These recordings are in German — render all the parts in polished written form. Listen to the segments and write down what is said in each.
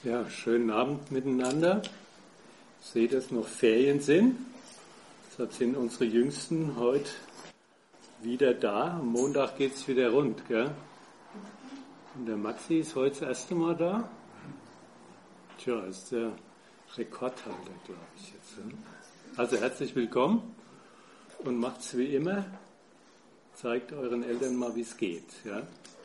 Ja, schönen Abend miteinander. Ich sehe, dass noch Ferien sind. Deshalb sind unsere Jüngsten heute wieder da. Am Montag geht es wieder rund, gell? Und der Maxi ist heute das erste Mal da. Tja, ist der Rekordhalter, glaube ich jetzt. Also herzlich willkommen und macht's wie immer. Zeigt euren Eltern mal, wie es geht. Ja?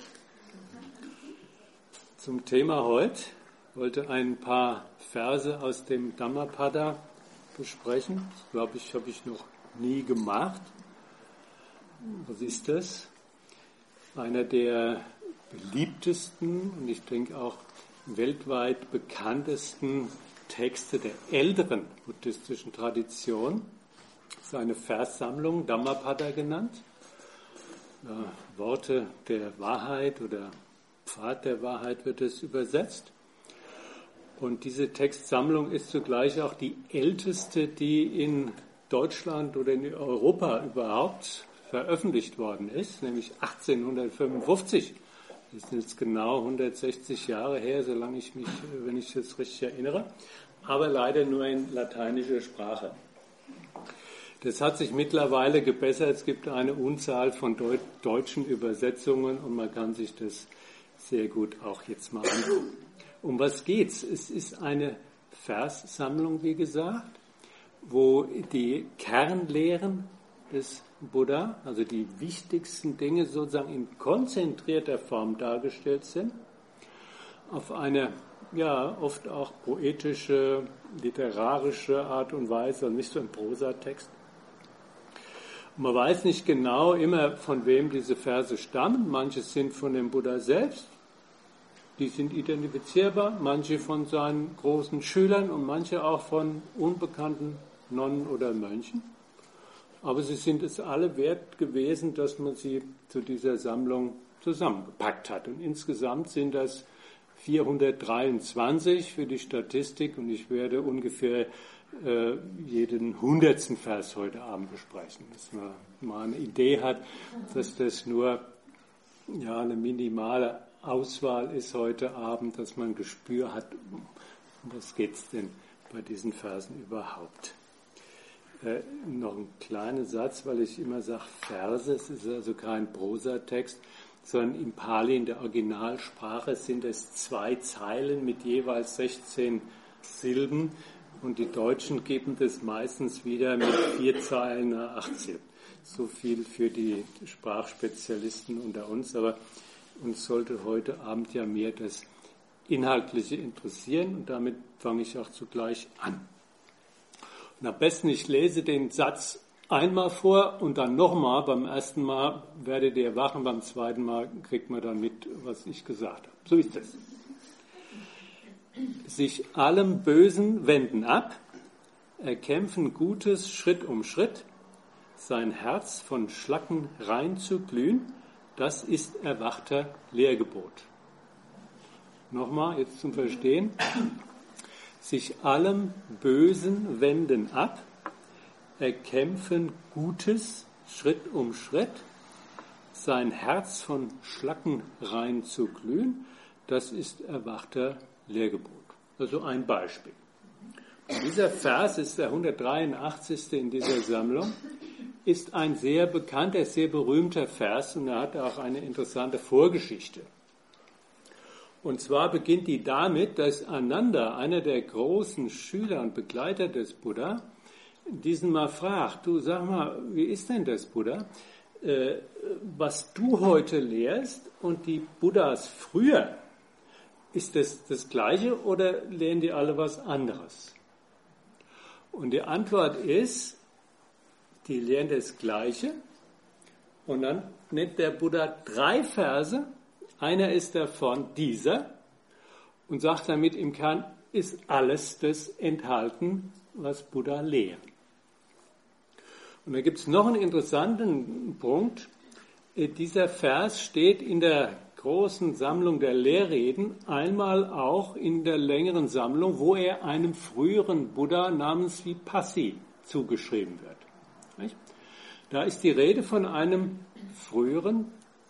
Zum Thema heute. Ich wollte ein paar Verse aus dem Dhammapada besprechen. Das, glaube ich, habe ich noch nie gemacht. Was ist das? Einer der beliebtesten und ich denke auch weltweit bekanntesten Texte der älteren buddhistischen Tradition. Das ist eine Verssammlung, Dhammapada genannt. Worte der Wahrheit oder Pfad der Wahrheit wird es übersetzt. Und diese Textsammlung ist zugleich auch die älteste, die in Deutschland oder in Europa überhaupt veröffentlicht worden ist, nämlich 1855. Das ist jetzt genau 160 Jahre her, solange ich mich, wenn ich das richtig erinnere, aber leider nur in lateinischer Sprache. Das hat sich mittlerweile gebessert. Es gibt eine Unzahl von deutschen Übersetzungen und man kann sich das sehr gut auch jetzt mal angucken. Um was geht's? Es ist eine Verssammlung, wie gesagt, wo die Kernlehren des Buddha, also die wichtigsten Dinge sozusagen in konzentrierter Form dargestellt sind, auf eine ja oft auch poetische, literarische Art und Weise, also nicht so ein Prosatext. Man weiß nicht genau immer, von wem diese Verse stammen. Manche sind von dem Buddha selbst. Die sind identifizierbar, manche von seinen großen Schülern und manche auch von unbekannten Nonnen oder Mönchen. Aber sie sind es alle wert gewesen, dass man sie zu dieser Sammlung zusammengepackt hat. Und insgesamt sind das 423 für die Statistik und ich werde ungefähr jeden 100. Vers heute Abend besprechen, dass man mal eine Idee hat, dass das nur eine minimale Auswahl ist heute Abend, dass man ein Gespür hat, um was geht es denn bei diesen Versen überhaupt. Noch ein kleiner Satz, weil ich immer sage Verse, es ist also kein Prosatext, sondern im Pali, in der Originalsprache, sind es 2 Zeilen mit jeweils 16 Silben und die Deutschen geben das meistens wieder mit 4 Zeilen nach 8 Silben. So viel für die Sprachspezialisten unter uns, aber uns sollte heute Abend ja mehr das Inhaltliche interessieren und damit fange ich auch zugleich an. Und am besten, ich lese den Satz einmal vor und dann nochmal. Beim ersten Mal werdet ihr wachen, beim zweiten Mal kriegt man dann mit, was ich gesagt habe. So ist es. Sich allem Bösen wenden ab, erkämpfen Gutes Schritt um Schritt, sein Herz von Schlacken rein zu glühen, das ist erwachter Lehrgebot. Nochmal, jetzt zum Verstehen. Sich allem Bösen wenden ab, erkämpfen Gutes Schritt um Schritt, sein Herz von Schlacken rein zu glühen, das ist erwachter Lehrgebot. Also ein Beispiel. Und dieser Vers ist der 183. in dieser Sammlung, ist ein sehr bekannter, sehr berühmter Vers und er hat auch eine interessante Vorgeschichte. Und zwar beginnt die damit, dass Ananda, einer der großen Schüler und Begleiter des Buddha, diesen mal fragt, du sag mal, wie ist denn das, Buddha? Was du heute lehrst und die Buddhas früher, ist das Gleiche oder lehren die alle was anderes? Und die Antwort ist, die lehren das Gleiche und dann nennt der Buddha 3 Verse, einer ist davon dieser und sagt damit im Kern, ist alles das enthalten, was Buddha lehrt. Und da gibt es noch einen interessanten Punkt. Dieser Vers steht in der großen Sammlung der Lehrreden, einmal auch in der längeren Sammlung, wo er einem früheren Buddha namens Vipassi zugeschrieben wird. Da ist die Rede von einem früheren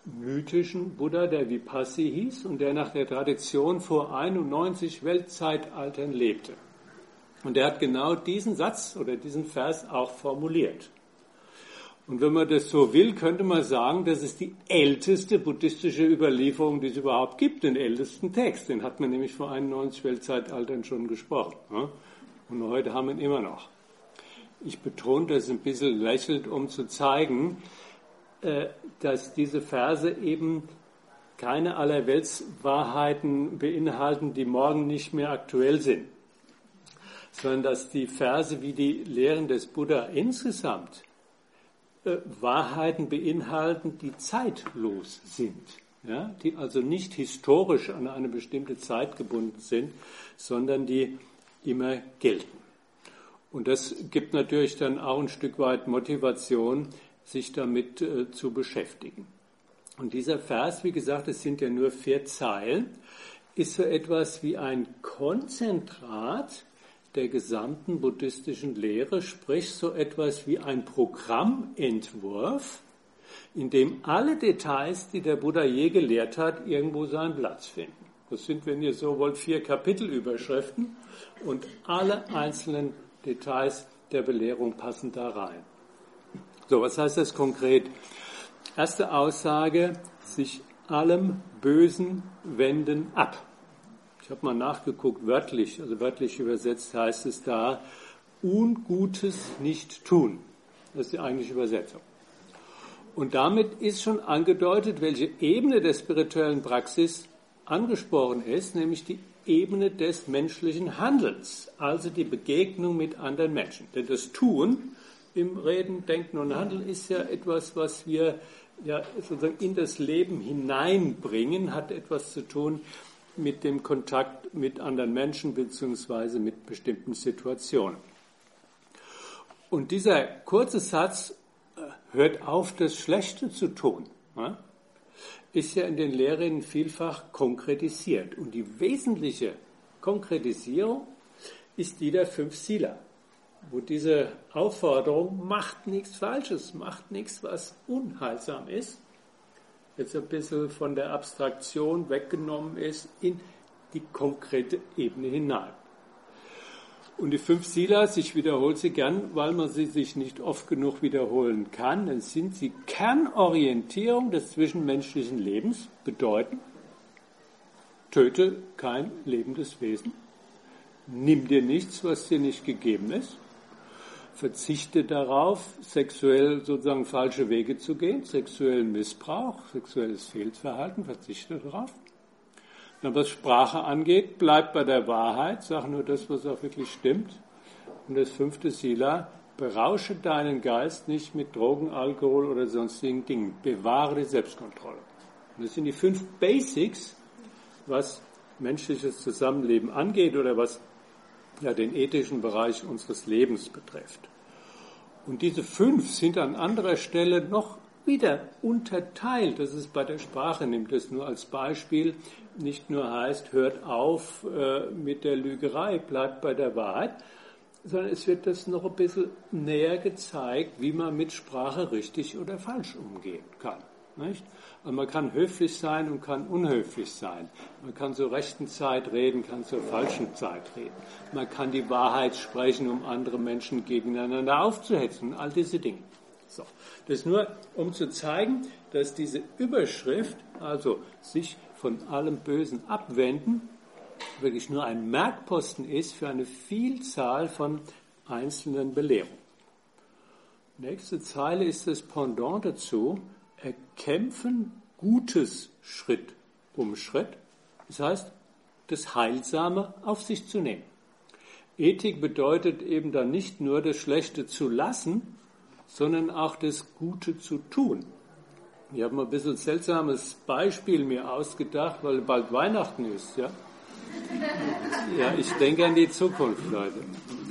mythischen Buddha, der Vipassi hieß und der nach der Tradition vor 91 Weltzeitaltern lebte. Und er hat genau diesen Satz oder diesen Vers auch formuliert. Und wenn man das so will, könnte man sagen, das ist die älteste buddhistische Überlieferung, die es überhaupt gibt, den ältesten Text. Den hat man nämlich vor 91 Weltzeitaltern schon gesprochen. Und heute haben wir ihn immer noch. Ich betone das ein bisschen lächelnd, um zu zeigen, dass diese Verse eben keine Allerweltswahrheiten beinhalten, die morgen nicht mehr aktuell sind, sondern dass die Verse wie die Lehren des Buddha insgesamt Wahrheiten beinhalten, die zeitlos sind, ja, die also nicht historisch an eine bestimmte Zeit gebunden sind, sondern die immer gelten. Und das gibt natürlich dann auch ein Stück weit Motivation, sich damit zu beschäftigen. Und dieser Vers, wie gesagt, es sind ja nur 4 Zeilen, ist so etwas wie ein Konzentrat der gesamten buddhistischen Lehre, sprich so etwas wie ein Programmentwurf, in dem alle Details, die der Buddha je gelehrt hat, irgendwo seinen Platz finden. Das sind, wenn ihr so wollt, 4 Kapitelüberschriften und alle einzelnen Details der Belehrung passen da rein. So, was heißt das konkret? Erste Aussage, sich allem Bösen wenden ab. Ich habe mal nachgeguckt, wörtlich, also wörtlich übersetzt heißt es da, Ungutes nicht tun. Das ist die eigentliche Übersetzung. Und damit ist schon angedeutet, welche Ebene der spirituellen Praxis angesprochen ist, nämlich die Ebene des menschlichen Handelns, also die Begegnung mit anderen Menschen. Denn das Tun im Reden, Denken und Handeln ist ja etwas, was wir ja sozusagen in das Leben hineinbringen, hat etwas zu tun mit dem Kontakt mit anderen Menschen bzw. mit bestimmten Situationen. Und dieser kurze Satz, hört auf, das Schlechte zu tun, ist ja in den Lehren vielfach konkretisiert. Und die wesentliche Konkretisierung ist die der 5 Sila, wo diese Aufforderung, macht nichts Falsches, macht nichts, was unheilsam ist, jetzt ein bisschen von der Abstraktion weggenommen ist in die konkrete Ebene hinein. Und die 5 Silas, ich wiederhole sie gern, weil man sie sich nicht oft genug wiederholen kann, dann sind sie Kernorientierung des zwischenmenschlichen Lebens, bedeuten, töte kein lebendes Wesen, nimm dir nichts, was dir nicht gegeben ist, verzichte darauf, sexuell sozusagen falsche Wege zu gehen, sexuellen Missbrauch, sexuelles Fehlverhalten, verzichte darauf. Und was Sprache angeht, bleib bei der Wahrheit, sag nur das, was auch wirklich stimmt. Und das 5. Sila, berausche deinen Geist nicht mit Drogen, Alkohol oder sonstigen Dingen. Bewahre die Selbstkontrolle. Und das sind die 5 Basics, was menschliches Zusammenleben angeht oder was ja den ethischen Bereich unseres Lebens betrifft. Und diese 5 sind an anderer Stelle noch wieder unterteilt. Das ist bei der Sprache, nimmt es nur als Beispiel, nicht nur heißt, hört auf mit der Lügerei, bleibt bei der Wahrheit, sondern es wird das noch ein bisschen näher gezeigt, wie man mit Sprache richtig oder falsch umgehen kann. Nicht? Und man kann höflich sein und kann unhöflich sein. Man kann zur rechten Zeit reden, kann zur falschen Zeit reden. Man kann die Wahrheit sprechen, um andere Menschen gegeneinander aufzuhetzen und all diese Dinge. So. Das nur, um zu zeigen, dass diese Überschrift, also sich von allem Bösen abwenden, wirklich nur ein Merkposten ist für eine Vielzahl von einzelnen Belehrungen. Nächste Zeile ist das Pendant dazu, erkämpfen Gutes Schritt um Schritt. Das heißt, das Heilsame auf sich zu nehmen. Ethik bedeutet eben dann nicht nur das Schlechte zu lassen, sondern auch das Gute zu tun. Ich habe mal ein bisschen seltsames Beispiel mir ausgedacht, weil bald Weihnachten ist. Ja, ja, ich denke an die Zukunft, Leute.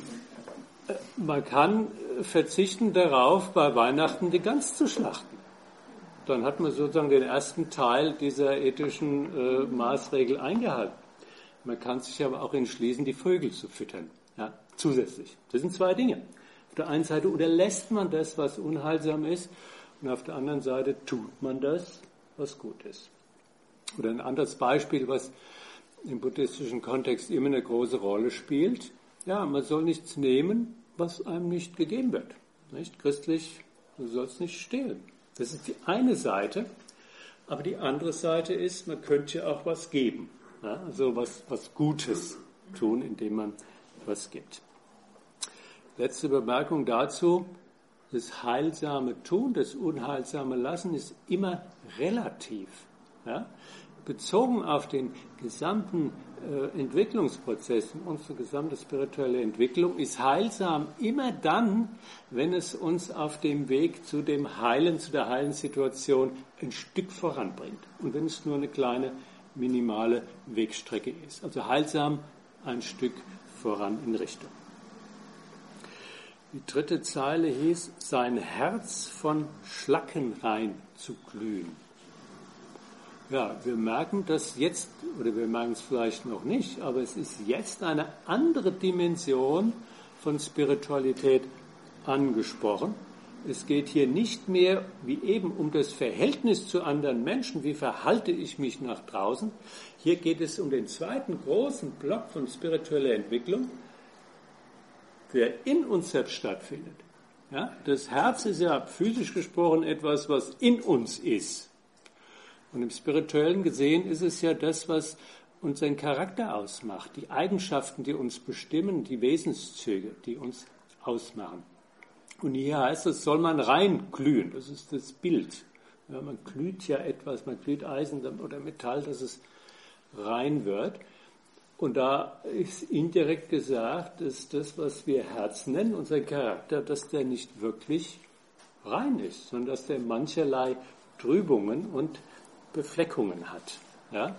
Man kann verzichten darauf, bei Weihnachten die Gans zu schlachten. Dann hat man sozusagen den ersten Teil dieser ethischen Maßregel eingehalten. Man kann sich aber auch entschließen, die Vögel zu füttern, ja, zusätzlich. Das sind 2 Dinge. Auf der einen Seite unterlässt man das, was unheilsam ist, und auf der anderen Seite tut man das, was gut ist. Oder ein anderes Beispiel, was im buddhistischen Kontext immer eine große Rolle spielt. Ja, man soll nichts nehmen, was einem nicht gegeben wird. Nicht? Christlich, du sollst nicht stehlen. Das ist die eine Seite. Aber die andere Seite ist, man könnte ja auch was geben. Ja, also was Gutes tun, indem man was gibt. Letzte Bemerkung dazu. Das heilsame Tun, das unheilsame Lassen ist immer relativ. Ja? Bezogen auf den gesamten Entwicklungsprozess, unsere gesamte spirituelle Entwicklung, ist heilsam immer dann, wenn es uns auf dem Weg zu dem Heilen, zu der heilen Situation ein Stück voranbringt. Und wenn es nur eine kleine, minimale Wegstrecke ist. Also heilsam ein Stück voran in Richtung. Die dritte Zeile hieß, sein Herz von Schlacken rein zu glühen. Ja, wir merken das jetzt, oder wir merken es vielleicht noch nicht, aber es ist jetzt eine andere Dimension von Spiritualität angesprochen. Es geht hier nicht mehr wie eben um das Verhältnis zu anderen Menschen, wie verhalte ich mich nach draußen. Hier geht es um den zweiten großen Block von spiritueller Entwicklung, der in uns selbst stattfindet. Ja, das Herz ist ja physisch gesprochen etwas, was in uns ist. Und im Spirituellen gesehen ist es ja das, was unseren Charakter ausmacht, die Eigenschaften, die uns bestimmen, die Wesenszüge, die uns ausmachen. Und hier heißt es, soll man reinglühen, das ist das Bild. Ja, man glüht ja etwas, man glüht Eisen oder Metall, dass es rein wird. Und da ist indirekt gesagt, dass das, was wir Herz nennen, unser Charakter, dass der nicht wirklich rein ist, sondern dass der mancherlei Trübungen und Befleckungen hat. Ja?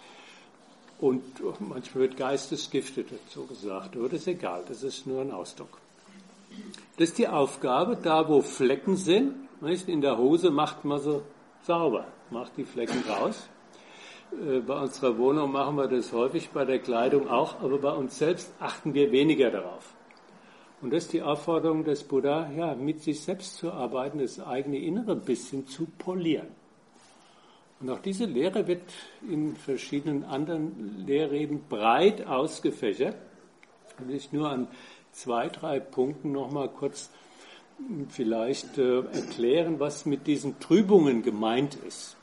Und manchmal wird Geistesgifte dazu gesagt, aber das ist egal, das ist nur ein Ausdruck. Das ist die Aufgabe, da wo Flecken sind, nicht? In der Hose macht man sie sauber, macht die Flecken raus. Bei unserer Wohnung machen wir das häufig, bei der Kleidung auch, aber bei uns selbst achten wir weniger darauf. Und das ist die Aufforderung des Buddha, ja, mit sich selbst zu arbeiten, das eigene Innere ein bisschen zu polieren. Und auch diese Lehre wird in verschiedenen anderen Lehrreden breit ausgefächert. Und ich nur an 2, 3 Punkten nochmal kurz vielleicht erklären, was mit diesen Trübungen gemeint ist.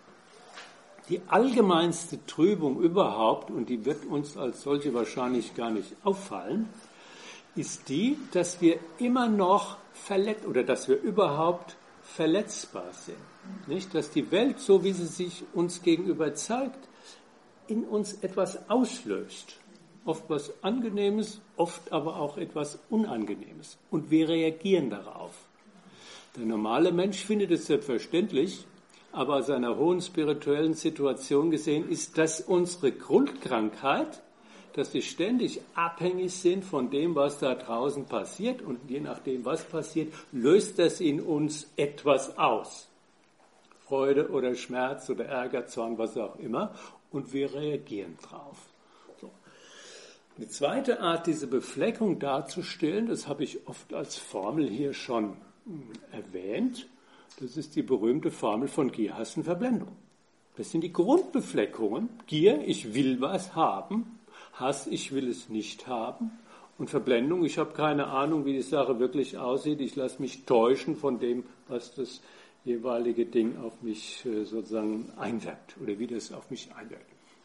Die allgemeinste Trübung überhaupt, und die wird uns als solche wahrscheinlich gar nicht auffallen, ist die, dass wir immer noch dass wir überhaupt verletzbar sind. Nicht, dass die Welt, so wie sie sich uns gegenüber zeigt, in uns etwas auslöst. Oft was Angenehmes, oft aber auch etwas Unangenehmes. Und wir reagieren darauf. Der normale Mensch findet es selbstverständlich, aber aus einer hohen spirituellen Situation gesehen ist das unsere Grundkrankheit, dass wir ständig abhängig sind von dem, was da draußen passiert. Und je nachdem, was passiert, löst das in uns etwas aus. Freude oder Schmerz oder Ärger, Zorn, was auch immer. Und wir reagieren drauf. So. Eine zweite Art, diese Befleckung darzustellen, das habe ich oft als Formel hier schon erwähnt, das ist die berühmte Formel von Gier, Hass und Verblendung. Das sind die Grundbefleckungen. Gier, ich will was haben. Hass, ich will es nicht haben. Und Verblendung, ich habe keine Ahnung, wie die Sache wirklich aussieht. Ich lasse mich täuschen von dem, was das jeweilige Ding auf mich sozusagen einwirkt oder wie das auf mich einwirkt.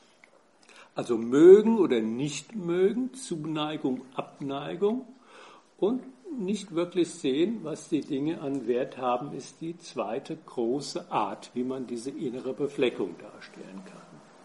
Also mögen oder nicht mögen, Zuneigung, Abneigung und nicht wirklich sehen, was die Dinge an Wert haben, ist die zweite große Art, wie man diese innere Befleckung darstellen kann.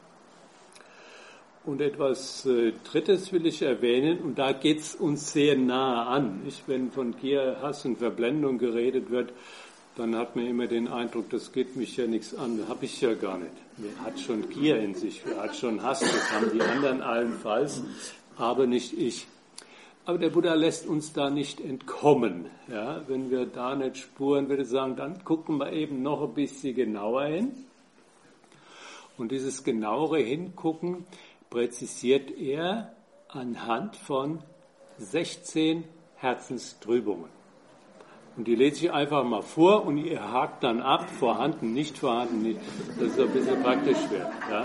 Und etwas Drittes will ich erwähnen, und da geht es uns sehr nahe an. Wenn von Gier, Hass und Verblendung geredet wird, dann hat man immer den Eindruck, das geht mich ja nichts an, habe ich ja gar nicht. Wer hat schon Gier in sich, wer hat schon Hass, das haben die anderen allenfalls, aber nicht ich. Aber der Buddha lässt uns da nicht entkommen. Ja, wenn wir da nicht spuren, würde ich sagen, dann gucken wir eben noch ein bisschen genauer hin. Und dieses genauere Hingucken präzisiert er anhand von 16 Herzenstrübungen. Und die lese ich einfach mal vor und ihr hakt dann ab, vorhanden, nicht vorhanden, nicht. Das ist ein bisschen praktisch wird. Ja?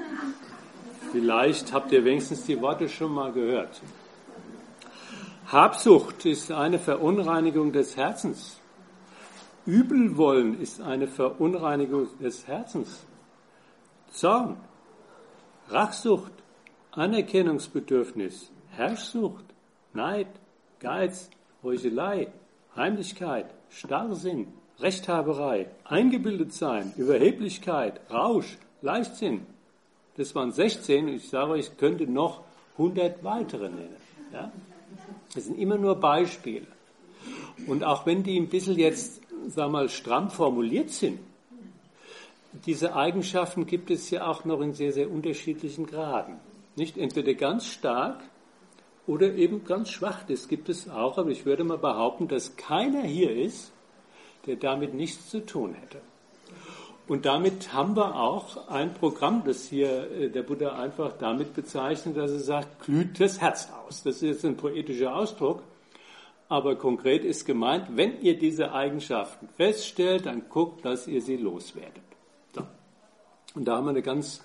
Vielleicht habt ihr wenigstens die Worte schon mal gehört. Habsucht ist eine Verunreinigung des Herzens. Übelwollen ist eine Verunreinigung des Herzens. Zorn, Rachsucht, Anerkennungsbedürfnis, Herrschsucht, Neid, Geiz, Heuchelei, Heimlichkeit, Starrsinn, Rechthaberei, Eingebildetsein, Überheblichkeit, Rausch, Leichtsinn. Das waren 16, ich sage euch, ich könnte noch 100 weitere nennen. Ja? Das sind immer nur Beispiele. Und auch wenn die ein bisschen jetzt, sagen wir mal, stramm formuliert sind, diese Eigenschaften gibt es ja auch noch in sehr, sehr unterschiedlichen Graden. Nicht entweder ganz stark oder eben ganz schwach. Das gibt es auch, aber ich würde mal behaupten, dass keiner hier ist, der damit nichts zu tun hätte. Und damit haben wir auch ein Programm, das hier der Buddha einfach damit bezeichnet, dass er sagt, glüht das Herz aus. Das ist jetzt ein poetischer Ausdruck, aber konkret ist gemeint, wenn ihr diese Eigenschaften feststellt, dann guckt, dass ihr sie loswerdet. So. Und da haben wir eine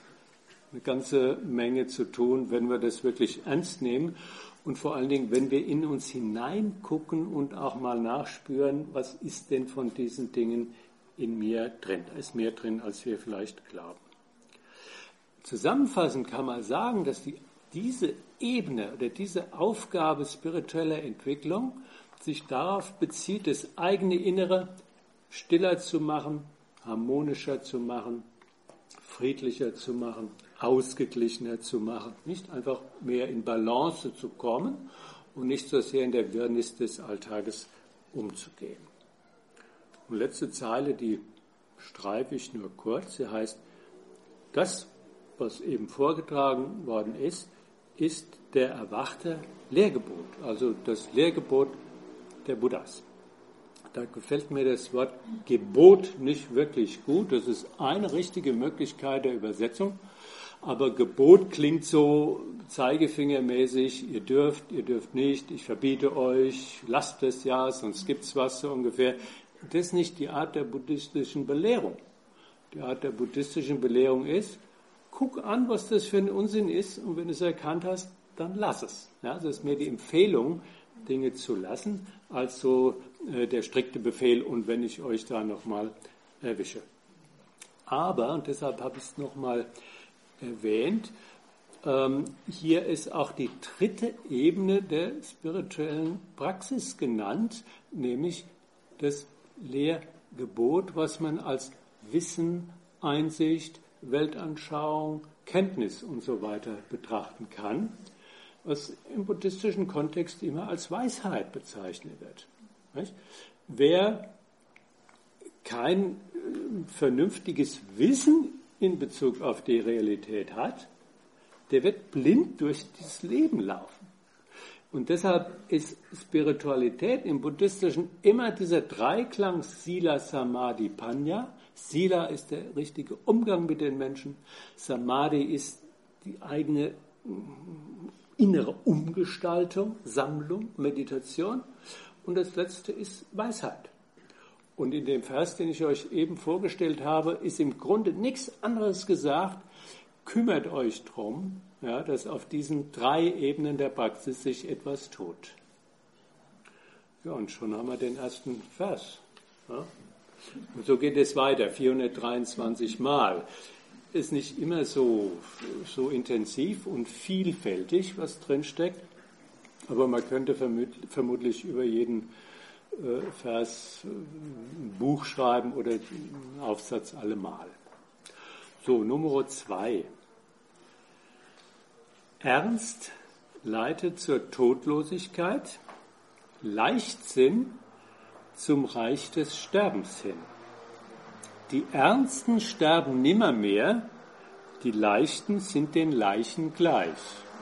ganze Menge zu tun, wenn wir das wirklich ernst nehmen und vor allen Dingen, wenn wir in uns hineingucken und auch mal nachspüren, was ist denn von diesen Dingen in mir drin. Da ist mehr drin, als wir vielleicht glauben. Zusammenfassend kann man sagen, dass diese Ebene oder diese Aufgabe spiritueller Entwicklung sich darauf bezieht, das eigene Innere stiller zu machen, harmonischer zu machen, friedlicher zu machen, ausgeglichener zu machen. Nicht einfach mehr in Balance zu kommen und nicht so sehr in der Wirrnis des Alltages umzugehen. Und letzte Zeile, die streife ich nur kurz. Sie heißt, das, was eben vorgetragen worden ist, ist der erwachte Lehrgebot, also das Lehrgebot der Buddhas. Da gefällt mir das Wort Gebot nicht wirklich gut. Das ist eine richtige Möglichkeit der Übersetzung. Aber Gebot klingt so zeigefingermäßig, ihr dürft nicht, ich verbiete euch, lasst es ja, sonst gibt's was so ungefähr. Das ist nicht die Art der buddhistischen Belehrung. Die Art der buddhistischen Belehrung ist, guck an, was das für ein Unsinn ist und wenn du es erkannt hast, dann lass es. Ja, das ist mehr die Empfehlung, Dinge zu lassen, als so der strikte Befehl und wenn ich euch da nochmal erwische. Aber, und deshalb habe ich es nochmal erwähnt, hier ist auch die dritte Ebene der spirituellen Praxis genannt, nämlich das Lehrgebot, was man als Wissen, Einsicht, Weltanschauung, Kenntnis und so weiter betrachten kann, was im buddhistischen Kontext immer als Weisheit bezeichnet wird. Nicht? Wer kein vernünftiges Wissen in Bezug auf die Realität hat, der wird blind durch das Leben laufen. Und deshalb ist Spiritualität im Buddhistischen immer dieser Dreiklang Sila, Samadhi, Panya. Sila ist der richtige Umgang mit den Menschen. Samadhi ist die eigene innere Umgestaltung, Sammlung, Meditation. Und das letzte ist Weisheit. Und in dem Vers, den ich euch eben vorgestellt habe, ist im Grunde nichts anderes gesagt. Kümmert euch drum, ja, dass auf diesen 3 Ebenen der Praxis sich etwas tut. Ja, und schon haben wir den ersten Vers. Ja. Und so geht es weiter, 423 Mal. Ist nicht immer so intensiv und vielfältig, was drinsteckt, aber man könnte vermutlich über jeden Vers ein Buch schreiben oder einen Aufsatz allemal. So, Nummer 2. Ernst leitet zur Todlosigkeit, Leichtsinn zum Reich des Sterbens hin. Die Ernsten sterben nimmermehr, die Leichten sind den Leichen gleich.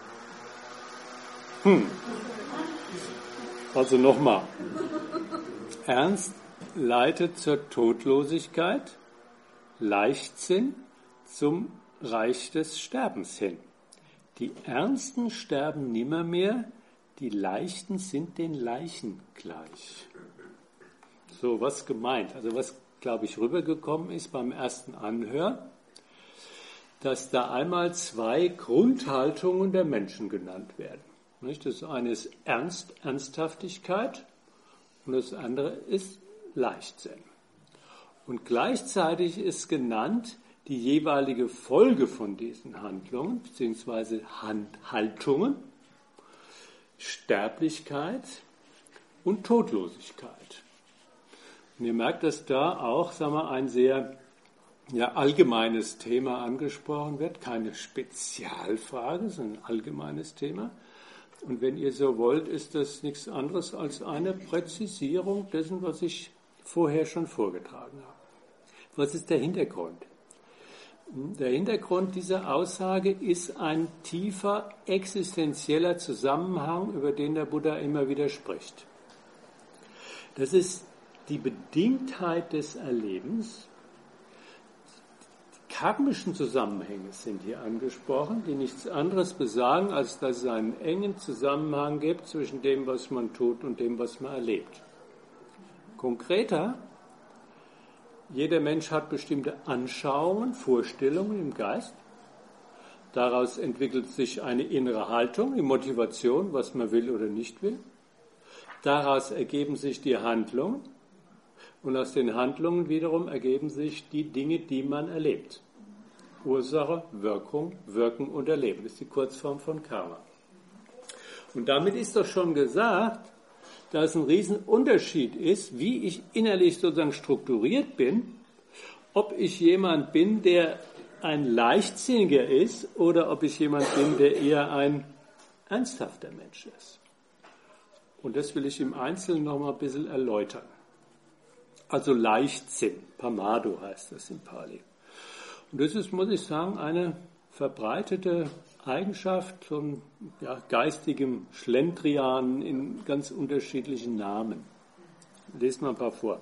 Also nochmal. Ernst leitet zur Todlosigkeit, Leichtsinn zum Reich des Sterbens hin. Die Ernsten sterben nimmermehr, die Leichten sind den Leichen gleich. so was gemeint. Also was, glaube ich, rübergekommen ist beim ersten Anhören, dass da einmal zwei Grundhaltungen der Menschen genannt werden. Das eine ist Ernsthaftigkeit und das andere ist Leichtsinn. Und gleichzeitig ist genannt die jeweilige Folge von diesen Handlungen bzw. Haltungen, Sterblichkeit und Todlosigkeit. Und ihr merkt, dass da auch, ein sehr allgemeines Thema angesprochen wird, keine Spezialfrage, sondern ein allgemeines Thema. Und wenn ihr so wollt, ist das nichts anderes als eine Präzisierung dessen, was ich vorher schon vorgetragen habe. Was ist der Hintergrund? Der Hintergrund dieser Aussage ist ein tiefer existenzieller Zusammenhang, über den der Buddha immer wieder spricht. Das ist die Bedingtheit des Erlebens. Die karmischen Zusammenhänge sind hier angesprochen, die nichts anderes besagen, als dass es einen engen Zusammenhang gibt zwischen dem, was man tut und dem, was man erlebt. Konkreter, jeder Mensch hat bestimmte Anschauungen, Vorstellungen im Geist. Daraus entwickelt sich eine innere Haltung, die Motivation, was man will oder nicht will. Daraus ergeben sich die Handlungen und aus den Handlungen wiederum ergeben sich die Dinge, die man erlebt. Ursache, Wirkung, Wirken und Erleben. Das ist die Kurzform von Karma. Und damit ist doch schon gesagt, dass es ein Riesenunterschied ist, wie ich innerlich sozusagen strukturiert bin, ob ich jemand bin, der ein Leichtsinniger ist oder ob ich jemand bin, der eher ein ernsthafter Mensch ist. Und das will ich im Einzelnen noch mal ein bisschen erläutern. Also Leichtsinn, Pamado heißt das in Pali. Und das ist, muss ich sagen, eine verbreitete Eigenschaft von geistigem Schlendrian in ganz unterschiedlichen Namen. Lest mal ein paar vor.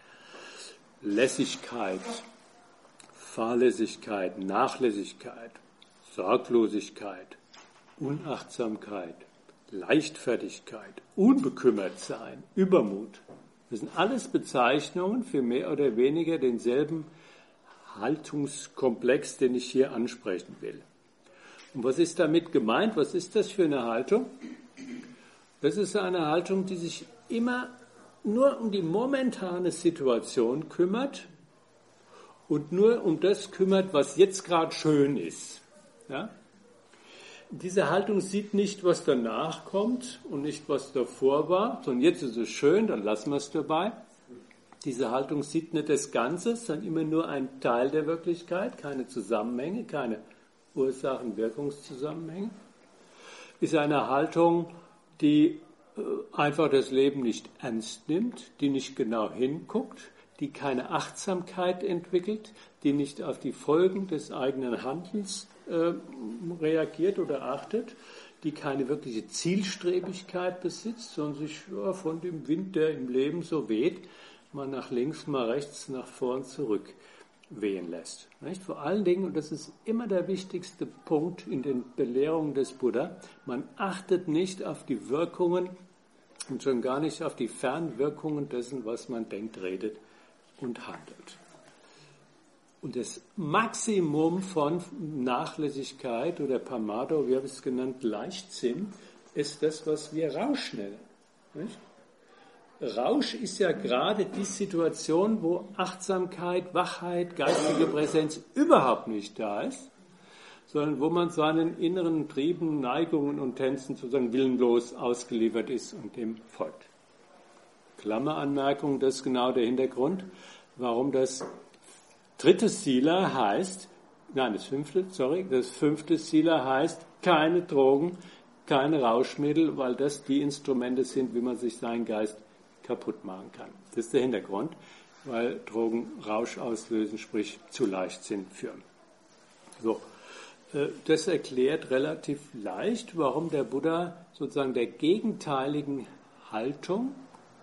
Lässigkeit, Fahrlässigkeit, Nachlässigkeit, Sorglosigkeit, Unachtsamkeit, Leichtfertigkeit, Unbekümmertsein, Übermut. Das sind alles Bezeichnungen für mehr oder weniger denselben Haltungskomplex, den ich hier ansprechen will. Und was ist damit gemeint? Was ist das für eine Haltung? Das ist eine Haltung, die sich immer nur um die momentane Situation kümmert und nur um das kümmert, was jetzt gerade schön ist. Ja? Diese Haltung sieht nicht, was danach kommt und nicht, was davor war, sondern jetzt ist es schön, dann lassen wir es dabei. Diese Haltung sieht nicht das Ganze, sondern immer nur einen Teil der Wirklichkeit, keine Zusammenhänge, keine Ursachen-Wirkungszusammenhänge. Ist eine Haltung, die einfach das Leben nicht ernst nimmt, die nicht genau hinguckt, die keine Achtsamkeit entwickelt, die nicht auf die Folgen des eigenen Handelns reagiert oder achtet, die keine wirkliche Zielstrebigkeit besitzt, sondern sich von dem Wind, der im Leben so weht, mal nach links, mal rechts, nach vorn, zurück wehen lässt. Nicht? Vor allen Dingen, und das ist immer der wichtigste Punkt in den Belehrungen des Buddha, man achtet nicht auf die Wirkungen und schon gar nicht auf die Fernwirkungen dessen, was man denkt, redet und handelt. Und das Maximum von Nachlässigkeit oder Pamado, wie habe ich es genannt, Leichtsinn, ist das, was wir Rausch nennen. Nicht? Rausch ist ja gerade die Situation, wo Achtsamkeit, Wachheit, geistige Präsenz überhaupt nicht da ist, sondern wo man seinen inneren Trieben, Neigungen und Tänzen sozusagen willenlos ausgeliefert ist und dem folgt. Klammeranmerkung, das ist genau der Hintergrund, warum das dritte Sila heißt, das fünfte Sila heißt, keine Drogen, keine Rauschmittel, weil das die Instrumente sind, wie man sich seinen Geist kaputt machen kann. Das ist der Hintergrund, weil Drogen Rausch auslösen, sprich zu Leichtsinn führen. So, das erklärt relativ leicht, warum der Buddha sozusagen der gegenteiligen Haltung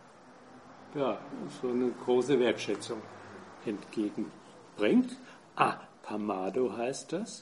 so eine große Wertschätzung entgegenbringt. Pamado heißt das.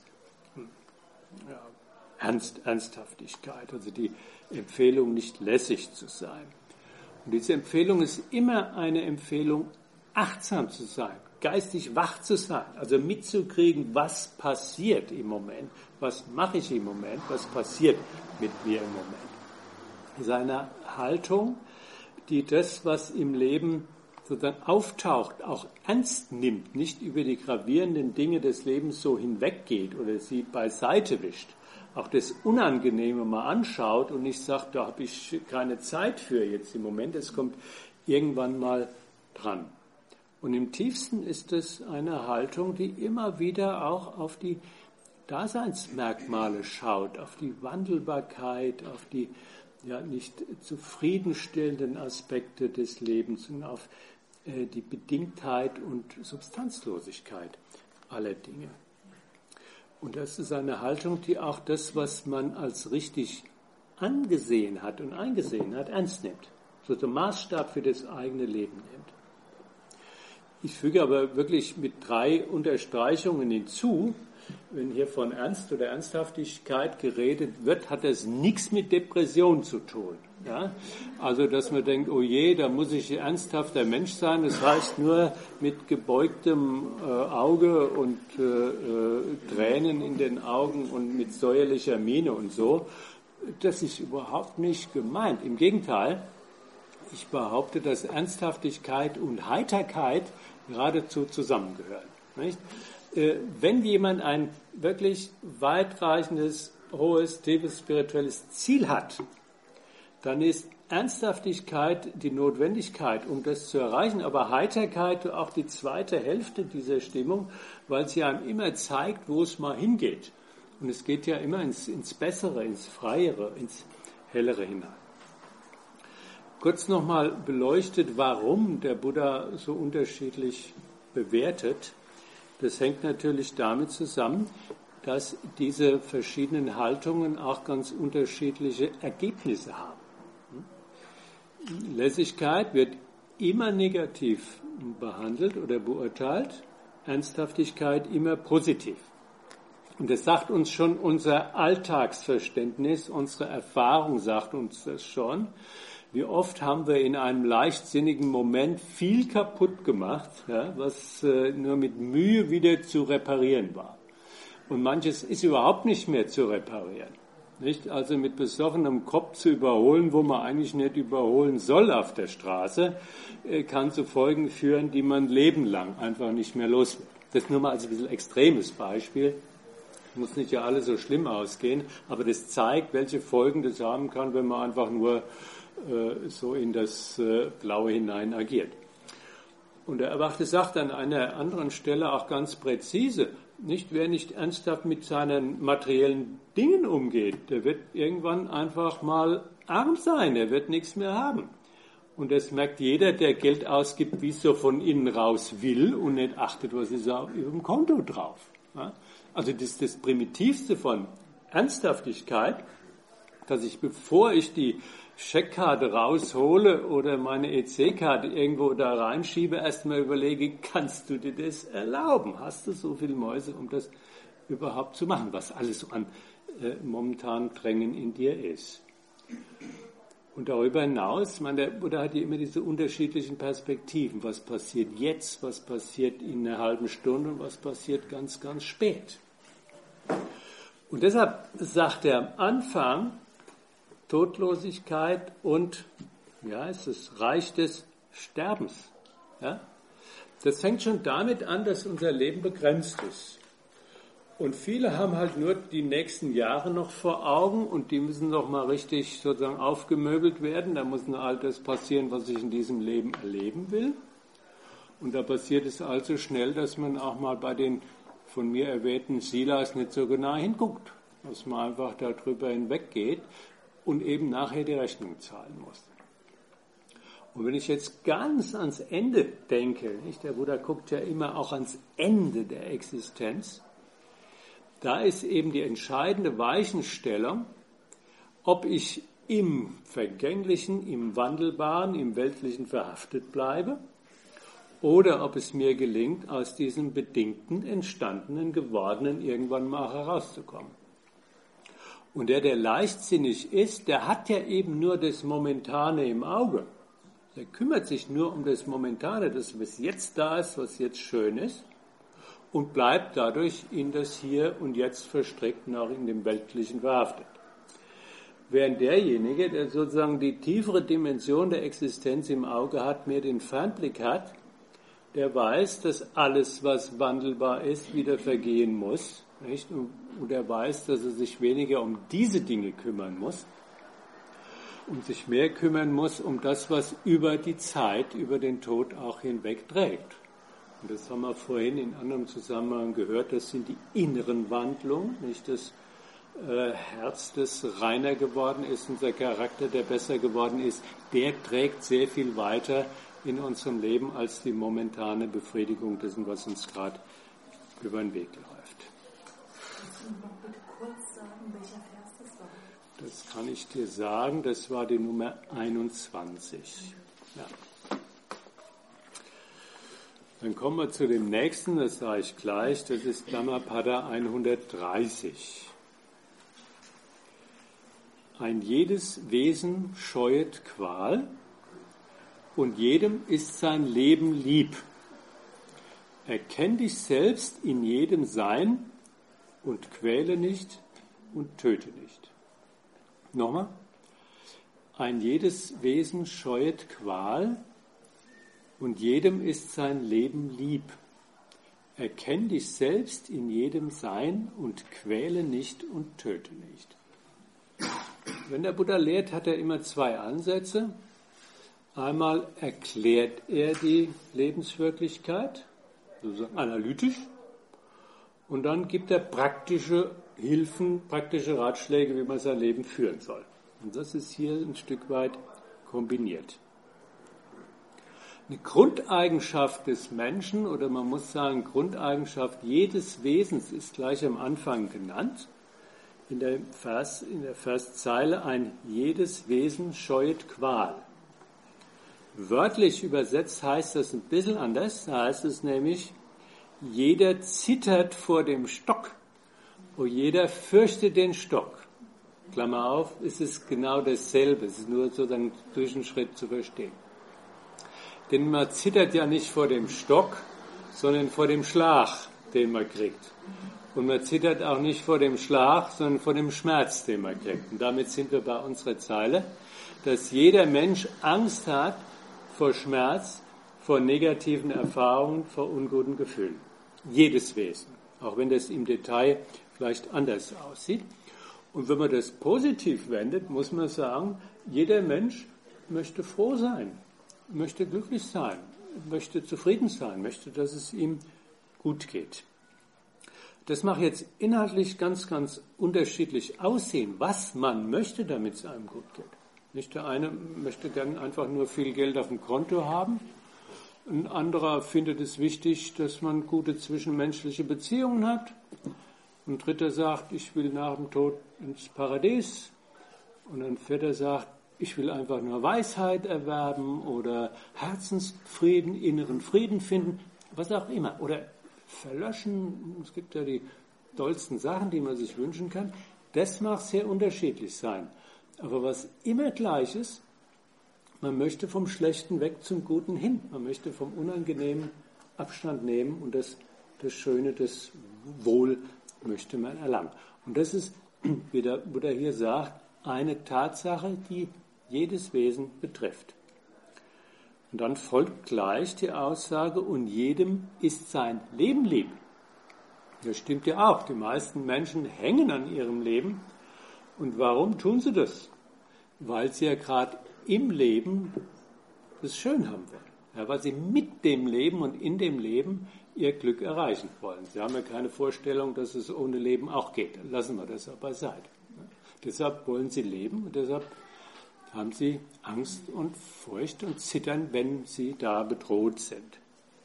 Ernsthaftigkeit, also die Empfehlung, nicht lässig zu sein. Und diese Empfehlung ist immer eine Empfehlung, achtsam zu sein, geistig wach zu sein, also mitzukriegen, was passiert im Moment, was mache ich im Moment, was passiert mit mir im Moment. Das ist eine Haltung, die das, was im Leben sozusagen auftaucht, auch ernst nimmt, nicht über die gravierenden Dinge des Lebens so hinweggeht oder sie beiseite wischt, auch das Unangenehme mal anschaut und nicht sagt, da habe ich keine Zeit für jetzt im Moment, es kommt irgendwann mal dran. Und im tiefsten ist es eine Haltung, die immer wieder auch auf die Daseinsmerkmale schaut, auf die Wandelbarkeit, auf die nicht zufriedenstellenden Aspekte des Lebens und auf die Bedingtheit und Substanzlosigkeit aller Dinge. Und das ist eine Haltung, die auch das, was man als richtig angesehen hat und eingesehen hat, ernst nimmt. So den Maßstab für das eigene Leben nimmt. Ich füge aber wirklich mit 3 Unterstreichungen hinzu. Wenn hier von Ernst oder Ernsthaftigkeit geredet wird, hat das nichts mit Depression zu tun. Ja? Also, dass man denkt, oh je, da muss ich ein ernsthafter Mensch sein. Das heißt nur mit gebeugtem Auge und Tränen in den Augen und mit säuerlicher Miene und so. Das ist überhaupt nicht gemeint. Im Gegenteil, ich behaupte, dass Ernsthaftigkeit und Heiterkeit geradezu zusammengehören. Nicht? Wenn jemand ein wirklich weitreichendes, hohes, tiefes spirituelles Ziel hat, dann ist Ernsthaftigkeit die Notwendigkeit, um das zu erreichen, aber Heiterkeit auch die zweite Hälfte dieser Stimmung, weil sie einem immer zeigt, wo es mal hingeht. Und es geht ja immer ins Bessere, ins Freiere, ins Hellere hinein. Kurz nochmal beleuchtet, warum der Buddha so unterschiedlich bewertet. Das hängt natürlich damit zusammen, dass diese verschiedenen Haltungen auch ganz unterschiedliche Ergebnisse haben. Lässigkeit wird immer negativ behandelt oder beurteilt, Ernsthaftigkeit immer positiv. Und das sagt uns schon unser Alltagsverständnis, unsere Erfahrung sagt uns das schon. Wie oft haben wir in einem leichtsinnigen Moment viel kaputt gemacht, ja, was nur mit Mühe wieder zu reparieren war. Und manches ist überhaupt nicht mehr zu reparieren. Nicht? Also mit besoffenem Kopf zu überholen, wo man eigentlich nicht überholen soll auf der Straße, kann zu Folgen führen, die man lebenlang einfach nicht mehr los wird. Das ist nur mal als ein bisschen extremes Beispiel. Muss nicht ja alles so schlimm ausgehen, aber das zeigt, welche Folgen das haben kann, wenn man einfach nur so in das Blaue hinein agiert. Und der Erwachte sagt an einer anderen Stelle auch ganz präzise, wer nicht ernsthaft mit seinen materiellen Dingen umgeht, der wird irgendwann einfach mal arm sein, er wird nichts mehr haben. Und das merkt jeder, der Geld ausgibt, wie es so von innen raus will und nicht achtet, was ist auf ihrem Konto drauf. Ja? Also das ist das Primitivste von Ernsthaftigkeit, dass ich, bevor ich die Scheckkarte raushole oder meine EC-Karte irgendwo da reinschiebe, erstmal überlege, kannst du dir das erlauben? Hast du so viele Mäuse, um das überhaupt zu machen, was alles so an momentanen Drängen in dir ist? Und darüber hinaus, der Buddha hat ja immer diese unterschiedlichen Perspektiven. Was passiert jetzt, was passiert in einer halben Stunde und was passiert ganz, ganz spät. Und deshalb sagt er am Anfang, Todlosigkeit und es ist Reich des Sterbens. Ja? Das fängt schon damit an, dass unser Leben begrenzt ist. Und viele haben halt nur die nächsten Jahre noch vor Augen und die müssen noch mal richtig sozusagen aufgemöbelt werden. Da muss nur all das passieren, was ich in diesem Leben erleben will. Und da passiert es allzu schnell, dass man auch mal bei den von mir erwähnten Silas nicht so genau hinguckt. Dass man einfach darüber hinweggeht und eben nachher die Rechnung zahlen muss. Und wenn ich jetzt ganz ans Ende denke, der Buddha guckt ja immer auch ans Ende der Existenz, da ist eben die entscheidende Weichenstellung, ob ich im Vergänglichen, im Wandelbaren, im Weltlichen verhaftet bleibe oder ob es mir gelingt, aus diesem Bedingten, Entstandenen, Gewordenen irgendwann mal herauszukommen. Und der leichtsinnig ist, der hat ja eben nur das Momentane im Auge. Er kümmert sich nur um das Momentane, das, was jetzt da ist, was jetzt schön ist, und bleibt dadurch in das Hier und Jetzt verstrickt und auch in dem Weltlichen verhaftet. Während derjenige, der sozusagen die tiefere Dimension der Existenz im Auge hat, mehr den Fernblick hat, der weiß, dass alles, was wandelbar ist, wieder vergehen muss. Nicht? Und er weiß, dass er sich weniger um diese Dinge kümmern muss und sich mehr kümmern muss um das, was über die Zeit, über den Tod auch hinweg trägt. Und das haben wir vorhin in anderem Zusammenhang gehört, das sind die inneren Wandlungen, nicht das Herz, das reiner geworden ist, unser Charakter, der besser geworden ist, der trägt sehr viel weiter in unserem Leben als die momentane Befriedigung dessen, was uns gerade über den Weg läuft. Kannst du noch bitte kurz sagen, welcher Vers das war? Das kann ich dir sagen, das war die Nummer 21. Ja. Dann kommen wir zu dem nächsten, das sage ich gleich, das ist Dhammapada 130. Ein jedes Wesen scheuet Qual und jedem ist sein Leben lieb. Erkenn dich selbst in jedem Sein und quäle nicht und töte nicht. Nochmal. Ein jedes Wesen scheuet Qual und jedem ist sein Leben lieb. Erkenn dich selbst in jedem Sein und quäle nicht und töte nicht. Wenn der Buddha lehrt, hat er immer zwei Ansätze. Einmal erklärt er die Lebenswirklichkeit, sozusagen analytisch, und dann gibt er praktische Hilfen, praktische Ratschläge, wie man sein Leben führen soll. Und das ist hier ein Stück weit kombiniert. Eine Grundeigenschaft des Menschen, oder man muss sagen, Grundeigenschaft jedes Wesens ist gleich am Anfang genannt. In der Verszeile, ein jedes Wesen scheuet Qual. Wörtlich übersetzt heißt das ein bisschen anders. Da heißt es nämlich, jeder zittert vor dem Stock und jeder fürchtet den Stock. Klammer auf, es ist genau dasselbe, es ist nur sozusagen durch einen Schritt zu verstehen. Denn man zittert ja nicht vor dem Stock, sondern vor dem Schlag, den man kriegt. Und man zittert auch nicht vor dem Schlag, sondern vor dem Schmerz, den man kriegt. Und damit sind wir bei unserer Zeile, dass jeder Mensch Angst hat vor Schmerz, vor negativen Erfahrungen, vor unguten Gefühlen. Jedes Wesen, auch wenn das im Detail vielleicht anders aussieht. Und wenn man das positiv wendet, muss man sagen, jeder Mensch möchte froh sein, möchte glücklich sein, möchte zufrieden sein, möchte, dass es ihm gut geht. Das mag jetzt inhaltlich ganz, ganz unterschiedlich aussehen, was man möchte, damit es einem gut geht. Nicht der eine möchte gern einfach nur viel Geld auf dem Konto haben, ein anderer findet es wichtig, dass man gute zwischenmenschliche Beziehungen hat, ein dritter sagt, ich will nach dem Tod ins Paradies, und ein vierter sagt, ich will einfach nur Weisheit erwerben oder Herzensfrieden, inneren Frieden finden, was auch immer, oder verlöschen, es gibt ja die tollsten Sachen, die man sich wünschen kann. Das mag sehr unterschiedlich sein. Aber was immer gleich ist, man möchte vom Schlechten weg zum Guten hin. Man möchte vom Unangenehmen Abstand nehmen und das Schöne, das Wohl möchte man erlangen. Und das ist, wie der Buddha hier sagt, eine Tatsache, die jedes Wesen betrifft. Und dann folgt gleich die Aussage, und jedem ist sein Leben lieb. Das stimmt ja auch. Die meisten Menschen hängen an ihrem Leben. Und warum tun sie das? Weil sie ja gerade im Leben das schön haben wollen. Ja, weil sie mit dem Leben und in dem Leben ihr Glück erreichen wollen. Sie haben ja keine Vorstellung, dass es ohne Leben auch geht. Dann lassen wir das aber beiseite. Deshalb wollen sie leben und deshalb haben sie Angst und Furcht und zittern, wenn sie da bedroht sind.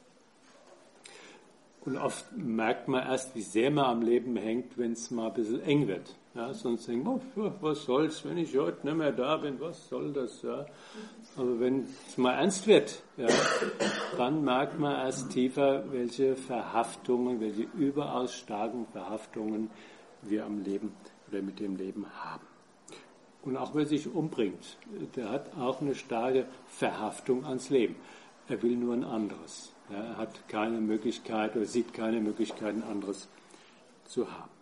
Und oft merkt man erst, wie sehr man am Leben hängt, wenn es mal ein bisschen eng wird. Ja, sonst denkt man, was soll's, wenn ich heute nicht mehr da bin, was soll das? Ja. Aber wenn es mal ernst wird, ja, dann merkt man erst tiefer, welche Verhaftungen, welche überaus starken Verhaftungen wir am Leben oder mit dem Leben haben. Und auch wer sich umbringt, der hat auch eine starke Verhaftung ans Leben. Er will nur ein anderes. Er hat keine Möglichkeit oder sieht keine Möglichkeit, ein anderes zu haben.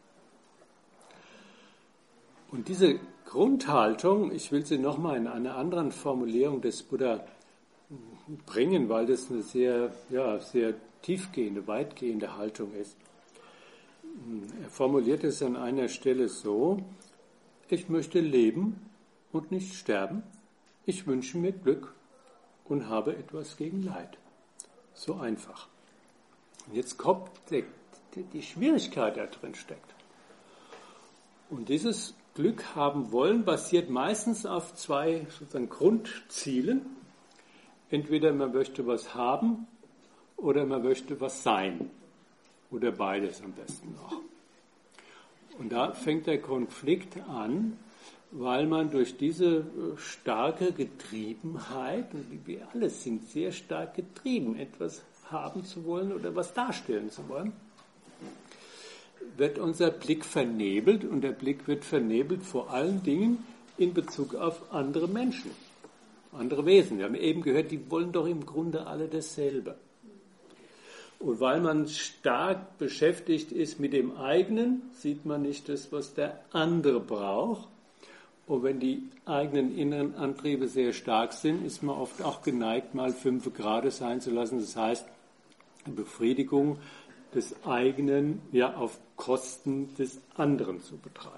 Und diese Grundhaltung, ich will sie nochmal in einer anderen Formulierung des Buddha bringen, weil das eine sehr tiefgehende, weitgehende Haltung ist. Er formuliert es an einer Stelle so: Ich möchte leben und nicht sterben. Ich wünsche mir Glück und habe etwas gegen Leid. So einfach. Und jetzt kommt die Schwierigkeit, die da drin steckt. Und dieses Glück haben wollen basiert meistens auf zwei sozusagen Grundzielen. Entweder man möchte was haben oder man möchte was sein. Oder beides am besten noch. Und da fängt der Konflikt an, weil man durch diese starke Getriebenheit, und wir alle sind sehr stark getrieben, etwas haben zu wollen oder was darstellen zu wollen, wird unser Blick vernebelt, und der Blick wird vernebelt vor allen Dingen in Bezug auf andere Menschen, andere Wesen. Wir haben eben gehört, die wollen doch im Grunde alle dasselbe. Und weil man stark beschäftigt ist mit dem eigenen, sieht man nicht das, was der andere braucht. Und wenn die eigenen inneren Antriebe sehr stark sind, ist man oft auch geneigt, mal 5 Grad sein zu lassen. Das heißt, eine Befriedigung des eigenen auf Kosten des anderen zu betreiben.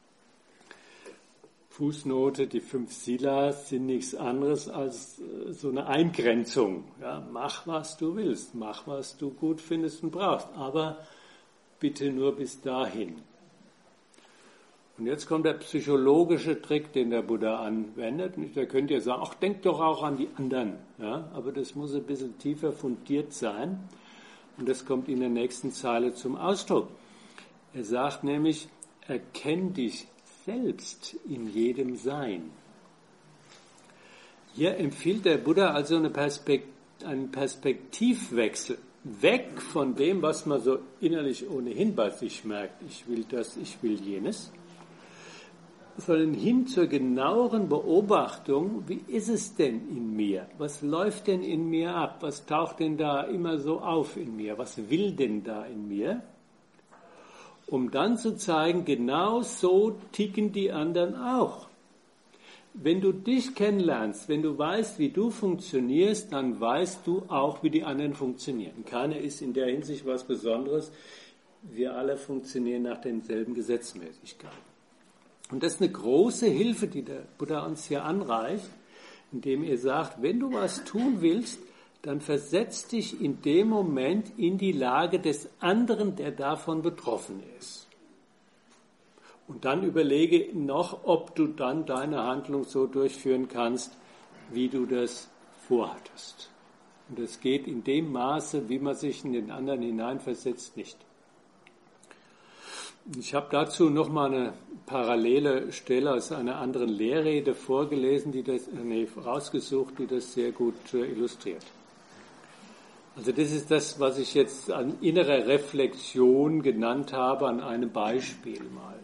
Fußnote: Die 5 Silas sind nichts anderes als so eine Eingrenzung. Ja, mach, was du willst, mach, was du gut findest und brauchst, aber bitte nur bis dahin. Und jetzt kommt der psychologische Trick, den der Buddha anwendet. Und da könnt ihr sagen, ach, denkt doch auch an die anderen. Ja, aber das muss ein bisschen tiefer fundiert sein. Und das kommt in der nächsten Zeile zum Ausdruck. Er sagt nämlich, erkenn dich selbst in jedem Sein. Hier empfiehlt der Buddha also einen Perspektivwechsel, weg von dem, was man so innerlich ohnehin bei sich merkt, ich will das, ich will jenes, sondern hin zur genaueren Beobachtung, wie ist es denn in mir? Was läuft denn in mir ab? Was taucht denn da immer so auf in mir? Was will denn da in mir? Um dann zu zeigen, genau so ticken die anderen auch. Wenn du dich kennenlernst, wenn du weißt, wie du funktionierst, dann weißt du auch, wie die anderen funktionieren. Keiner ist in der Hinsicht was Besonderes. Wir alle funktionieren nach denselben Gesetzmäßigkeiten. Und das ist eine große Hilfe, die der Buddha uns hier anreicht, indem er sagt, wenn du was tun willst, dann versetz dich in dem Moment in die Lage des anderen, der davon betroffen ist. Und dann überlege noch, ob du dann deine Handlung so durchführen kannst, wie du das vorhattest. Und das geht in dem Maße, wie man sich in den anderen hineinversetzt, nicht. Ich habe dazu nochmal eine parallele Stelle aus einer anderen Lehrrede vorgelesen, rausgesucht, die das sehr gut illustriert. Also das ist das, was ich jetzt an innerer Reflexion genannt habe, an einem Beispiel mal.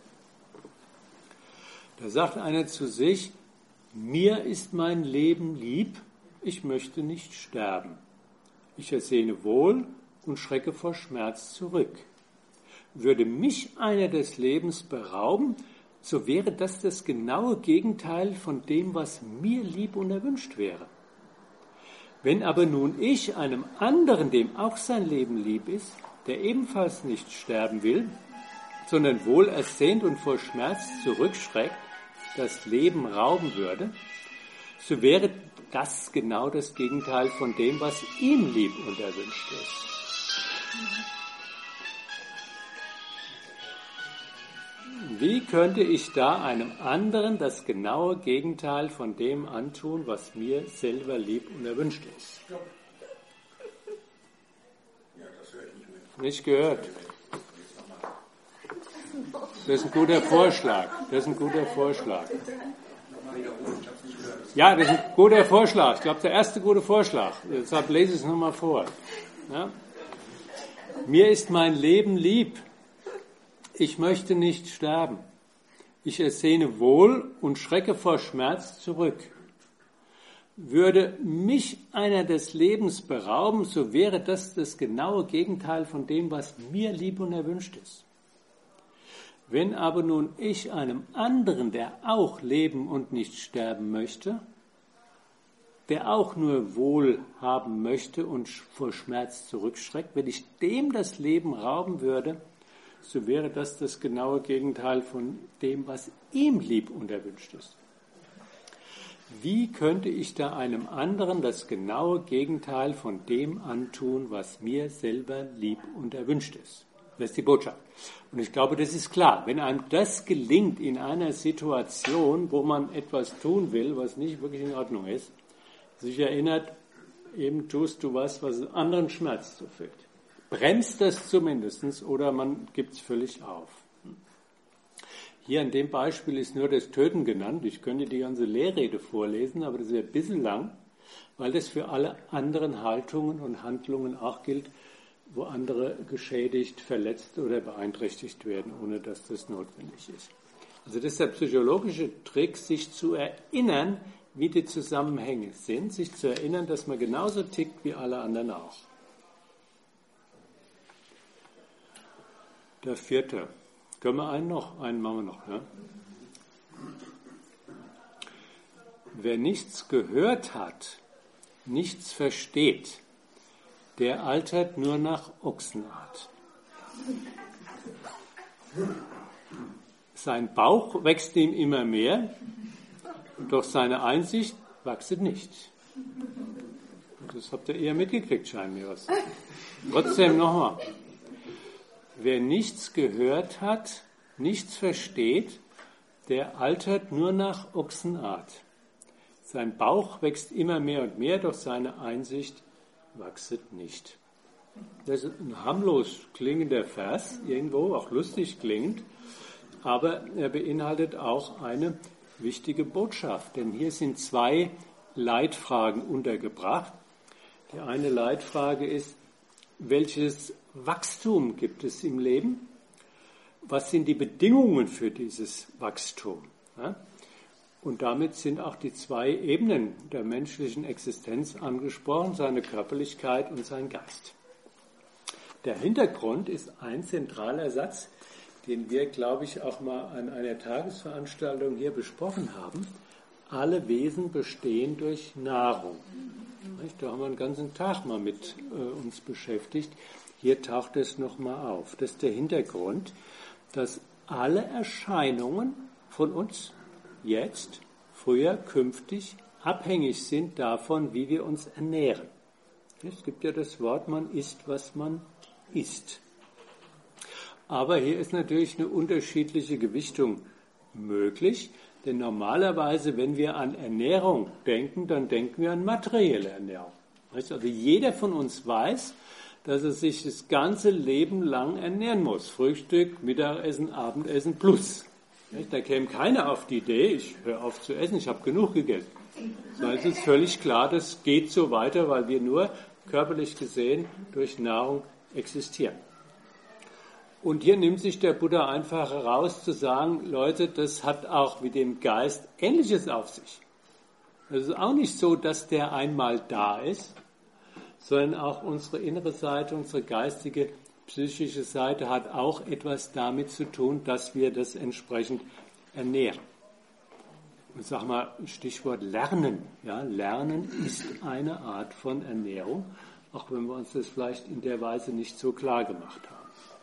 Da sagt einer zu sich, mir ist mein Leben lieb, ich möchte nicht sterben. Ich ersehne Wohl und schrecke vor Schmerz zurück. Würde mich einer des Lebens berauben, so wäre das genaue Gegenteil von dem, was mir lieb und erwünscht wäre. Wenn aber nun ich einem anderen, dem auch sein Leben lieb ist, der ebenfalls nicht sterben will, sondern wohl ersehnt und vor Schmerz zurückschreckt, das Leben rauben würde, so wäre das genau das Gegenteil von dem, was ihm lieb und erwünscht ist. Wie könnte ich da einem anderen das genaue Gegenteil von dem antun, was mir selber lieb und erwünscht ist? Nicht gehört. Das ist ein guter Vorschlag. Ja, das ist ein guter Vorschlag. Ich glaube, der erste gute Vorschlag. Deshalb lese ich es nochmal vor. Ja? Mir ist mein Leben lieb. Ich möchte nicht sterben. ich ersehne Wohl und schrecke vor Schmerz zurück. Würde mich einer des Lebens berauben, so wäre das das genaue Gegenteil von dem, was mir lieb und erwünscht ist. Wenn aber nun ich einem anderen, der auch leben und nicht sterben möchte, der auch nur Wohl haben möchte und vor Schmerz zurückschreckt, wenn ich dem das Leben rauben würde, so wäre das das genaue Gegenteil von dem, was ihm lieb und erwünscht ist. Wie könnte ich da einem anderen das genaue Gegenteil von dem antun, was mir selber lieb und erwünscht ist? Das ist die Botschaft. Und ich glaube, das ist klar. Wenn einem das gelingt in einer Situation, wo man etwas tun will, was nicht wirklich in Ordnung ist, sich erinnert, eben tust du was anderen Schmerz zufügt. Bremst das zumindest oder man gibt es völlig auf. Hier an dem Beispiel ist nur das Töten genannt. Ich könnte die ganze Lehrrede vorlesen, aber das wäre ein bisschen lang, weil das für alle anderen Haltungen und Handlungen auch gilt, wo andere geschädigt, verletzt oder beeinträchtigt werden, ohne dass das notwendig ist. Also das ist der psychologische Trick, sich zu erinnern, wie die Zusammenhänge sind, sich zu erinnern, dass man genauso tickt wie alle anderen auch. Der 4. Können wir einen machen wir noch. Ja? Wer nichts gehört hat, nichts versteht, der altert nur nach Ochsenart. Sein Bauch wächst ihm immer mehr, doch seine Einsicht wachset nicht. Das habt ihr eher mitgekriegt, scheinbar. Trotzdem nochmal. Wer nichts gehört hat, nichts versteht, der altert nur nach Ochsenart. Sein Bauch wächst immer mehr und mehr, doch seine Einsicht wachset nicht. Das ist ein harmlos klingender Vers, irgendwo auch lustig klingend, aber er beinhaltet auch eine wichtige Botschaft, denn hier sind 2 Leitfragen untergebracht. Die eine Leitfrage ist, welches Wachstum gibt es im Leben? Was sind die Bedingungen für dieses Wachstum? Ja? Und damit sind auch die 2 Ebenen der menschlichen Existenz angesprochen, seine Körperlichkeit und sein Geist. Der Hintergrund ist ein zentraler Satz, den wir, glaube ich, auch mal an einer Tagesveranstaltung hier besprochen haben. Alle Wesen bestehen durch Nahrung. Da haben wir einen ganzen Tag mal mit uns beschäftigt. Hier taucht es nochmal auf. Das ist der Hintergrund, dass alle Erscheinungen von uns jetzt, früher, künftig abhängig sind davon, wie wir uns ernähren. Es gibt ja das Wort, man isst, was man isst. Aber hier ist natürlich eine unterschiedliche Gewichtung möglich, denn normalerweise, wenn wir an Ernährung denken, dann denken wir an materielle Ernährung. Also jeder von uns weiß, dass er sich das ganze Leben lang ernähren muss. Frühstück, Mittagessen, Abendessen plus. Da käme keiner auf die Idee, ich höre auf zu essen, ich habe genug gegessen. Sondern es ist völlig klar, das geht so weiter, weil wir nur körperlich gesehen durch Nahrung existieren. Und hier nimmt sich der Buddha einfach heraus zu sagen, Leute, das hat auch mit dem Geist Ähnliches auf sich. Es ist auch nicht so, dass der einmal da ist, sondern auch unsere innere Seite, unsere geistige, psychische Seite hat auch etwas damit zu tun, dass wir das entsprechend ernähren. Und sag mal, Stichwort Lernen. Ja, Lernen ist eine Art von Ernährung, auch wenn wir uns das vielleicht in der Weise nicht so klar gemacht haben.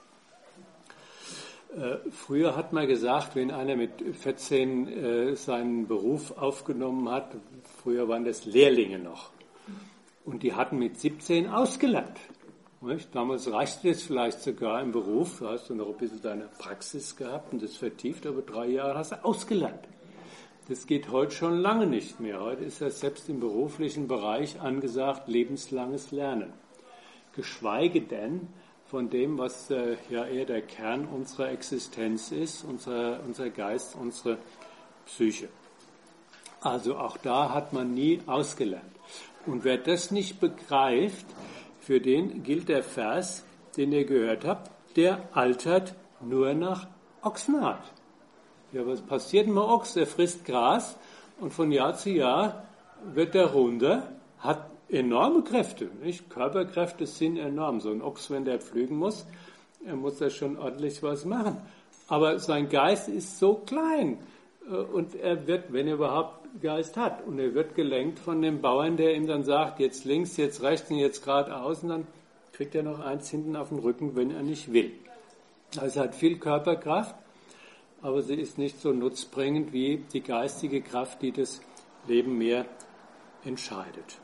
Früher hat man gesagt, wenn einer mit 14 seinen Beruf aufgenommen hat, früher waren das Lehrlinge noch, und die hatten mit 17 ausgelernt. Nicht? Damals reichte das vielleicht sogar im Beruf, da hast du noch ein bisschen deine Praxis gehabt und das vertieft, aber 3 Jahre hast du ausgelernt. Das geht heute schon lange nicht mehr. Heute ist ja selbst im beruflichen Bereich angesagt, lebenslanges Lernen. Geschweige denn von dem, was ja eher der Kern unserer Existenz ist, unser Geist, unsere Psyche. Also auch da hat man nie ausgelernt. Und wer das nicht begreift, für den gilt der Vers, den ihr gehört habt, der altert nur nach Ochsenart. Ja, was passiert mit dem Ochs? Er frisst Gras und von Jahr zu Jahr wird er runder, hat enorme Kräfte. Nicht? Körperkräfte sind enorm. So ein Ochs, wenn der pflügen muss, er muss da schon ordentlich was machen. Aber sein Geist ist so klein und er wird, wenn er überhaupt Geist hat, und er wird gelenkt von dem Bauern, der ihm dann sagt, jetzt links, jetzt rechts und jetzt geradeaus, und dann kriegt er noch eins hinten auf den Rücken, wenn er nicht will. Also er hat viel Körperkraft, aber sie ist nicht so nutzbringend wie die geistige Kraft, die das Leben mehr entscheidet.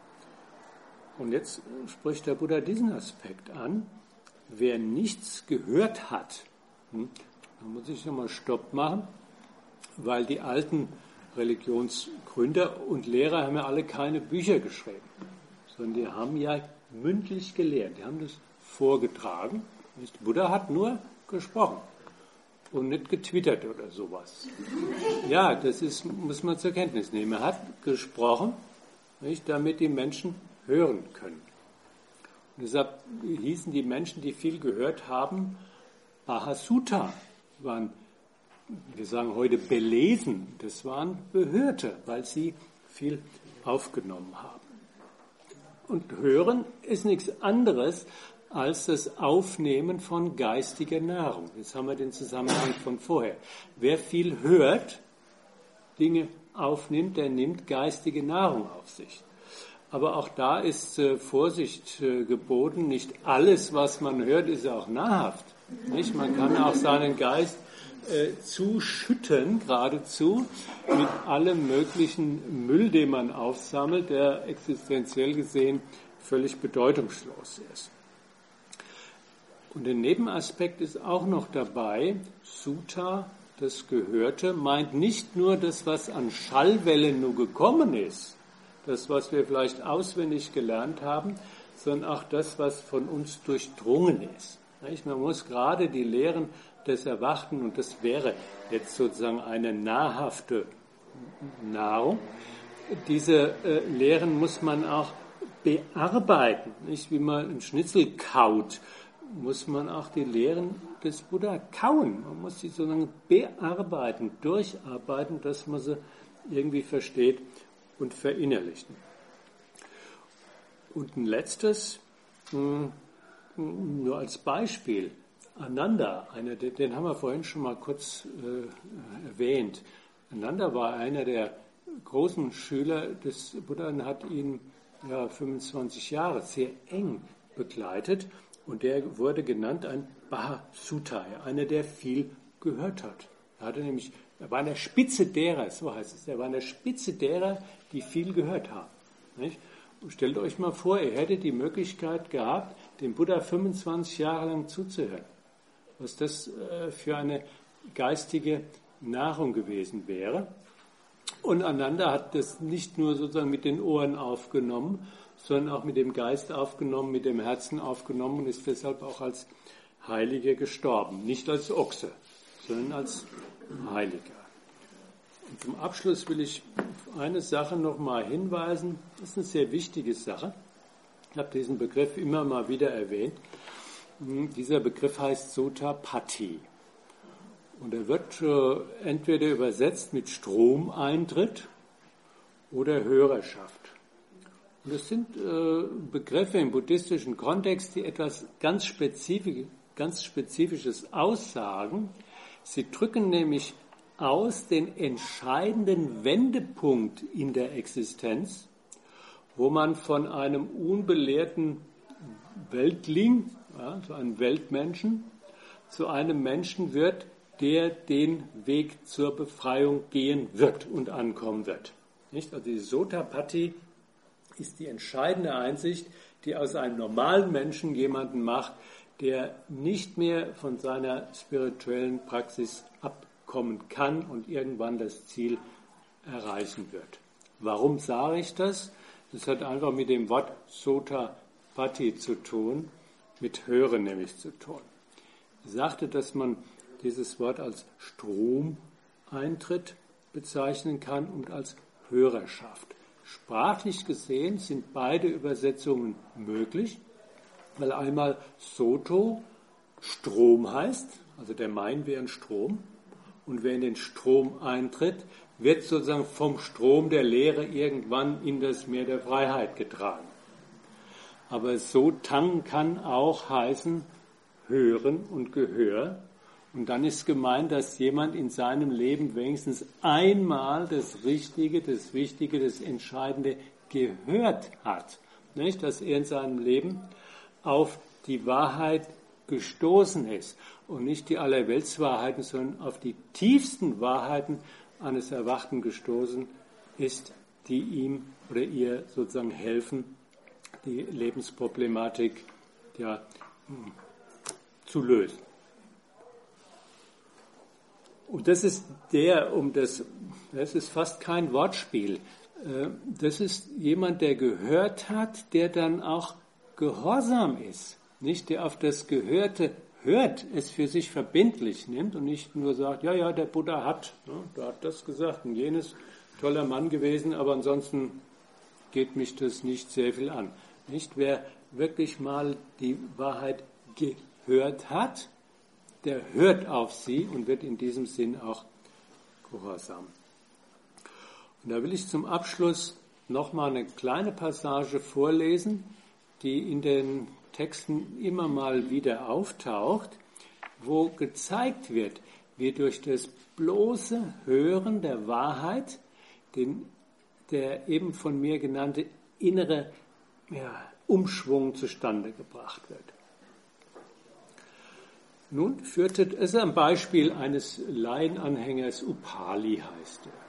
Und jetzt spricht der Buddha diesen Aspekt an. Wer nichts gehört hat, da muss ich nochmal Stopp machen, weil die alten Religionsgründer und Lehrer haben ja alle keine Bücher geschrieben, sondern die haben ja mündlich gelehrt, die haben das vorgetragen. Der Buddha hat nur gesprochen und nicht getwittert oder sowas. Ja, muss man zur Kenntnis nehmen. Er hat gesprochen, nicht, damit die Menschen hören können. Und deshalb hießen die Menschen, die viel gehört haben, Bahasuta, waren, wir sagen heute belesen, das waren Behörte, weil sie viel aufgenommen haben. Und hören ist nichts anderes als das Aufnehmen von geistiger Nahrung. Jetzt haben wir den Zusammenhang von vorher. Wer viel hört, Dinge aufnimmt, der nimmt geistige Nahrung auf sich. Aber auch da ist Vorsicht geboten. Nicht alles, was man hört, ist auch nahrhaft. Nicht? Man kann auch seinen Geist zuschütten, geradezu, mit allem möglichen Müll, den man aufsammelt, der existenziell gesehen völlig bedeutungslos ist. Und der Nebenaspekt ist auch noch dabei, Sutta, das Gehörte, meint nicht nur das, was an Schallwellen nur gekommen ist, das, was wir vielleicht auswendig gelernt haben, sondern auch das, was von uns durchdrungen ist. Man muss gerade die Lehren des Erwachten, und das wäre jetzt sozusagen eine nahrhafte Nahrung, diese Lehren muss man auch bearbeiten. Nicht wie man einen Schnitzel kaut, muss man auch die Lehren des Buddha kauen. Man muss sie sozusagen bearbeiten, durcharbeiten, dass man sie irgendwie versteht und verinnerlicht. Und ein letztes, nur als Beispiel, Ananda, den haben wir vorhin schon mal kurz erwähnt. Ananda war einer der großen Schüler des Buddha und hat ihn 25 Jahre sehr eng begleitet. Und der wurde genannt ein Bahasuta, einer, der viel gehört hat. Er war an der Spitze derer, so heißt es, er war an der Spitze derer, die viel gehört haben. Nicht? Und stellt euch mal vor, ihr hättet die Möglichkeit gehabt, dem Buddha 25 Jahre lang zuzuhören. Was das für eine geistige Nahrung gewesen wäre. Und Ananda hat das nicht nur sozusagen mit den Ohren aufgenommen, sondern auch mit dem Geist aufgenommen, mit dem Herzen aufgenommen und ist deshalb auch als Heiliger gestorben. Nicht als Ochse, sondern als Heiliger. Und zum Abschluss will ich auf eine Sache nochmal hinweisen. Das ist eine sehr wichtige Sache. Ich habe diesen Begriff immer mal wieder erwähnt. Dieser Begriff heißt Sotapatti. Und er wird entweder übersetzt mit Stromeintritt oder Hörerschaft. Und das sind Begriffe im buddhistischen Kontext, die etwas ganz Spezifisches aussagen. Sie drücken nämlich aus den entscheidenden Wendepunkt in der Existenz, wo man von einem unbelehrten Weltling, so einem Weltmenschen, zu einem Menschen wird, der den Weg zur Befreiung gehen wird und ankommen wird. Nicht? Also die Sotapatti ist die entscheidende Einsicht, die aus einem normalen Menschen jemanden macht, der nicht mehr von seiner spirituellen Praxis abkommen kann und irgendwann das Ziel erreichen wird. Warum sage ich das? Das hat einfach mit dem Wort Sotapatti zu tun, mit Hören nämlich zu tun. Ich sagte, dass man dieses Wort als Stromeintritt bezeichnen kann und als Hörerschaft. Sprachlich gesehen sind beide Übersetzungen möglich, weil einmal Soto Strom heißt, also der Main wäre ein Strom, und wer in den Strom eintritt, wird sozusagen vom Strom der Lehre irgendwann in das Meer der Freiheit getragen. Aber so Tang kann auch heißen Hören und Gehör. Und dann ist gemeint, dass jemand in seinem Leben wenigstens einmal das Richtige, das Wichtige, das Entscheidende gehört hat. Nicht? Dass er in seinem Leben auf die Wahrheit gestoßen ist. Und nicht die Allerweltswahrheiten, sondern auf die tiefsten Wahrheiten eines Erwachten gestoßen ist, die ihm oder ihr sozusagen helfen, die Lebensproblematik zu lösen. Und das ist das ist fast kein Wortspiel. Das ist jemand, der gehört hat, der dann auch gehorsam ist. Nicht, der auf das Gehörte hört, es für sich verbindlich nimmt und nicht nur sagt, ja, der Buddha hat, der hat das gesagt und jenes, toller Mann gewesen, aber ansonsten geht mich das nicht sehr viel an. Nicht, wer wirklich mal die Wahrheit gehört hat, der hört auf sie und wird in diesem Sinn auch gehorsam. Und da will ich zum Abschluss nochmal eine kleine Passage vorlesen, die in den Texten immer mal wieder auftaucht, wo gezeigt wird, wie durch das bloße Hören der Wahrheit der eben von mir genannte innere Umschwung zustande gebracht wird. Nun führte es am Beispiel eines Laienanhängers, Upali heißt er.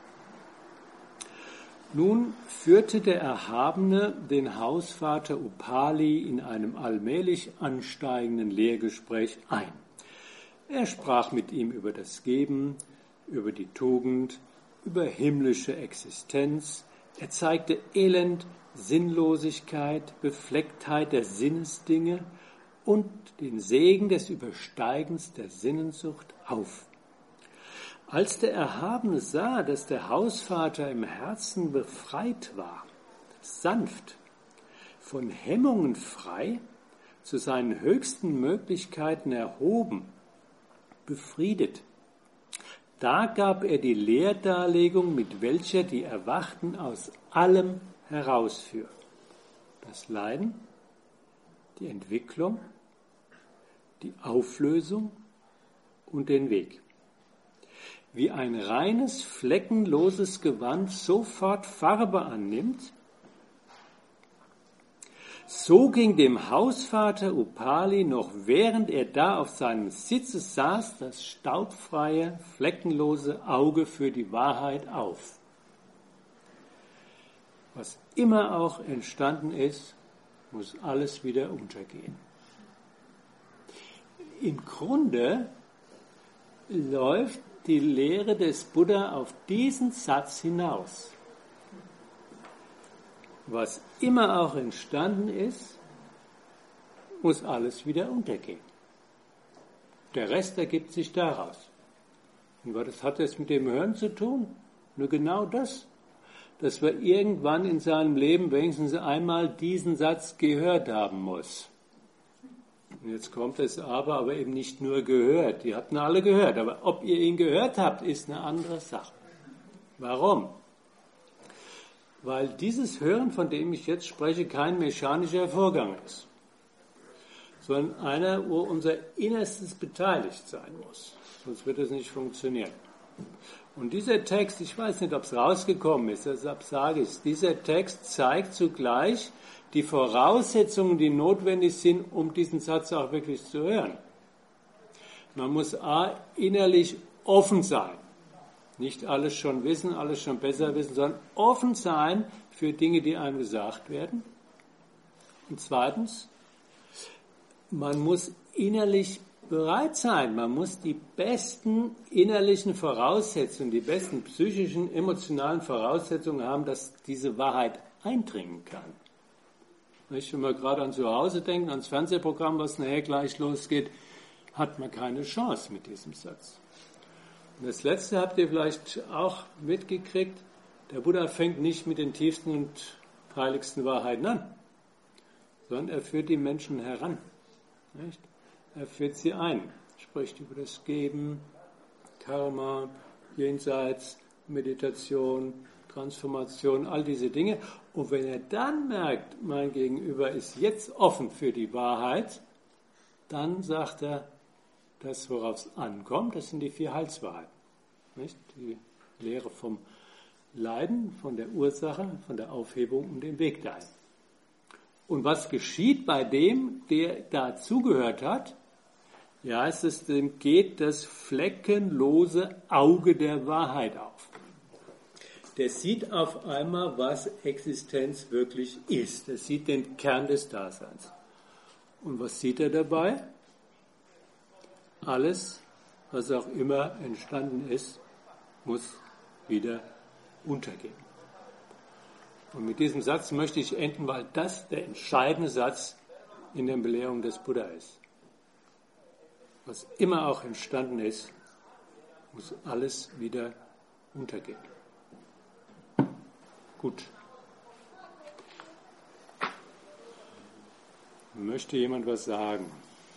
Nun führte der Erhabene den Hausvater Upali in einem allmählich ansteigenden Lehrgespräch ein. Er sprach mit ihm über das Geben, über die Tugend, über himmlische Existenz. Er zeigte Elend, Sinnlosigkeit, Beflecktheit der Sinnesdinge und den Segen des Übersteigens der Sinnensucht auf. Als der Erhabene sah, dass der Hausvater im Herzen befreit war, sanft, von Hemmungen frei, zu seinen höchsten Möglichkeiten erhoben, befriedet, da gab er die Lehrdarlegung, mit welcher die Erwachten aus allem herausführen. Das Leiden, die Entwicklung, die Auflösung und den Weg. Wie ein reines, fleckenloses Gewand sofort Farbe annimmt, so ging dem Hausvater Upali noch während er da auf seinem Sitze saß, das staubfreie, fleckenlose Auge für die Wahrheit auf. Was immer auch entstanden ist, muss alles wieder untergehen. Im Grunde läuft die Lehre des Buddha auf diesen Satz hinaus. Was immer auch entstanden ist, muss alles wieder untergehen. Der Rest ergibt sich daraus. Und was hat das mit dem Hören zu tun? Nur genau das, dass wir irgendwann in seinem Leben wenigstens einmal diesen Satz gehört haben muss. Und jetzt kommt es aber eben nicht nur gehört. Die hatten alle gehört. Aber ob ihr ihn gehört habt, ist eine andere Sache. Warum? Weil dieses Hören, von dem ich jetzt spreche, kein mechanischer Vorgang ist, sondern einer, wo unser Innerstes beteiligt sein muss. Sonst wird es nicht funktionieren. Und dieser Text, ich weiß nicht, ob es rausgekommen ist, deshalb sage ich es, dieser Text zeigt zugleich die Voraussetzungen, die notwendig sind, um diesen Satz auch wirklich zu hören. Man muss innerlich offen sein. Nicht alles schon wissen, alles schon besser wissen, sondern offen sein für Dinge, die einem gesagt werden. Und zweitens, man muss innerlich bereit sein. Man muss die besten innerlichen Voraussetzungen, die besten psychischen, emotionalen Voraussetzungen haben, dass diese Wahrheit eindringen kann. Wenn wir gerade an zu Hause denken, ans Fernsehprogramm, was nachher gleich losgeht, hat man keine Chance mit diesem Satz. Und das Letzte habt ihr vielleicht auch mitgekriegt, der Buddha fängt nicht mit den tiefsten und heiligsten Wahrheiten an, sondern er führt die Menschen heran. Nicht? Er führt sie ein, spricht über das Geben, Karma, Jenseits, Meditation, Transformation, all diese Dinge. Und wenn er dann merkt, mein Gegenüber ist jetzt offen für die Wahrheit, dann sagt er, das, worauf es ankommt, das sind die 4 Heilswahrheiten. Nicht? Die Lehre vom Leiden, von der Ursache, von der Aufhebung und dem Weg dahin. Und was geschieht bei dem, der da zugehört hat? Ja, es ist, dem geht das fleckenlose Auge der Wahrheit auf. Der sieht auf einmal, was Existenz wirklich ist. Er sieht den Kern des Daseins. Und was sieht er dabei? Alles, was auch immer entstanden ist, muss wieder untergehen. Und mit diesem Satz möchte ich enden, weil das der entscheidende Satz in der Belehrung des Buddha ist. Was immer auch entstanden ist, muss alles wieder untergehen. Gut. Möchte jemand was sagen?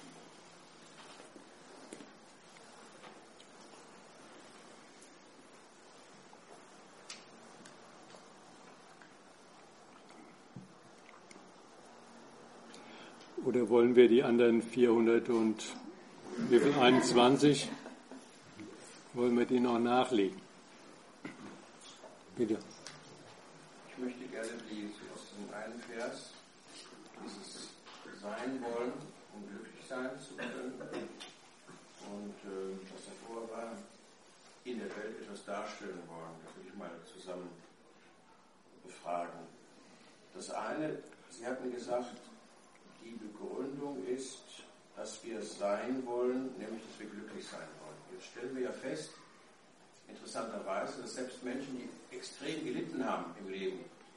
Oder wollen wir die anderen 400 und wie viel, 21, wollen wir die noch nachlegen? Bitte. Ich möchte gerne aus diesem einen Vers, dieses Sein wollen, um glücklich sein zu können, und was davor war, in der Welt etwas darstellen wollen. Das will ich mal zusammen befragen. Das eine, Sie hatten gesagt, die Begründung ist, dass wir sein wollen, nämlich dass wir glücklich sein wollen. Jetzt stellen wir ja fest, interessanterweise, dass selbst Menschen, die extrem gelitten haben im Leben,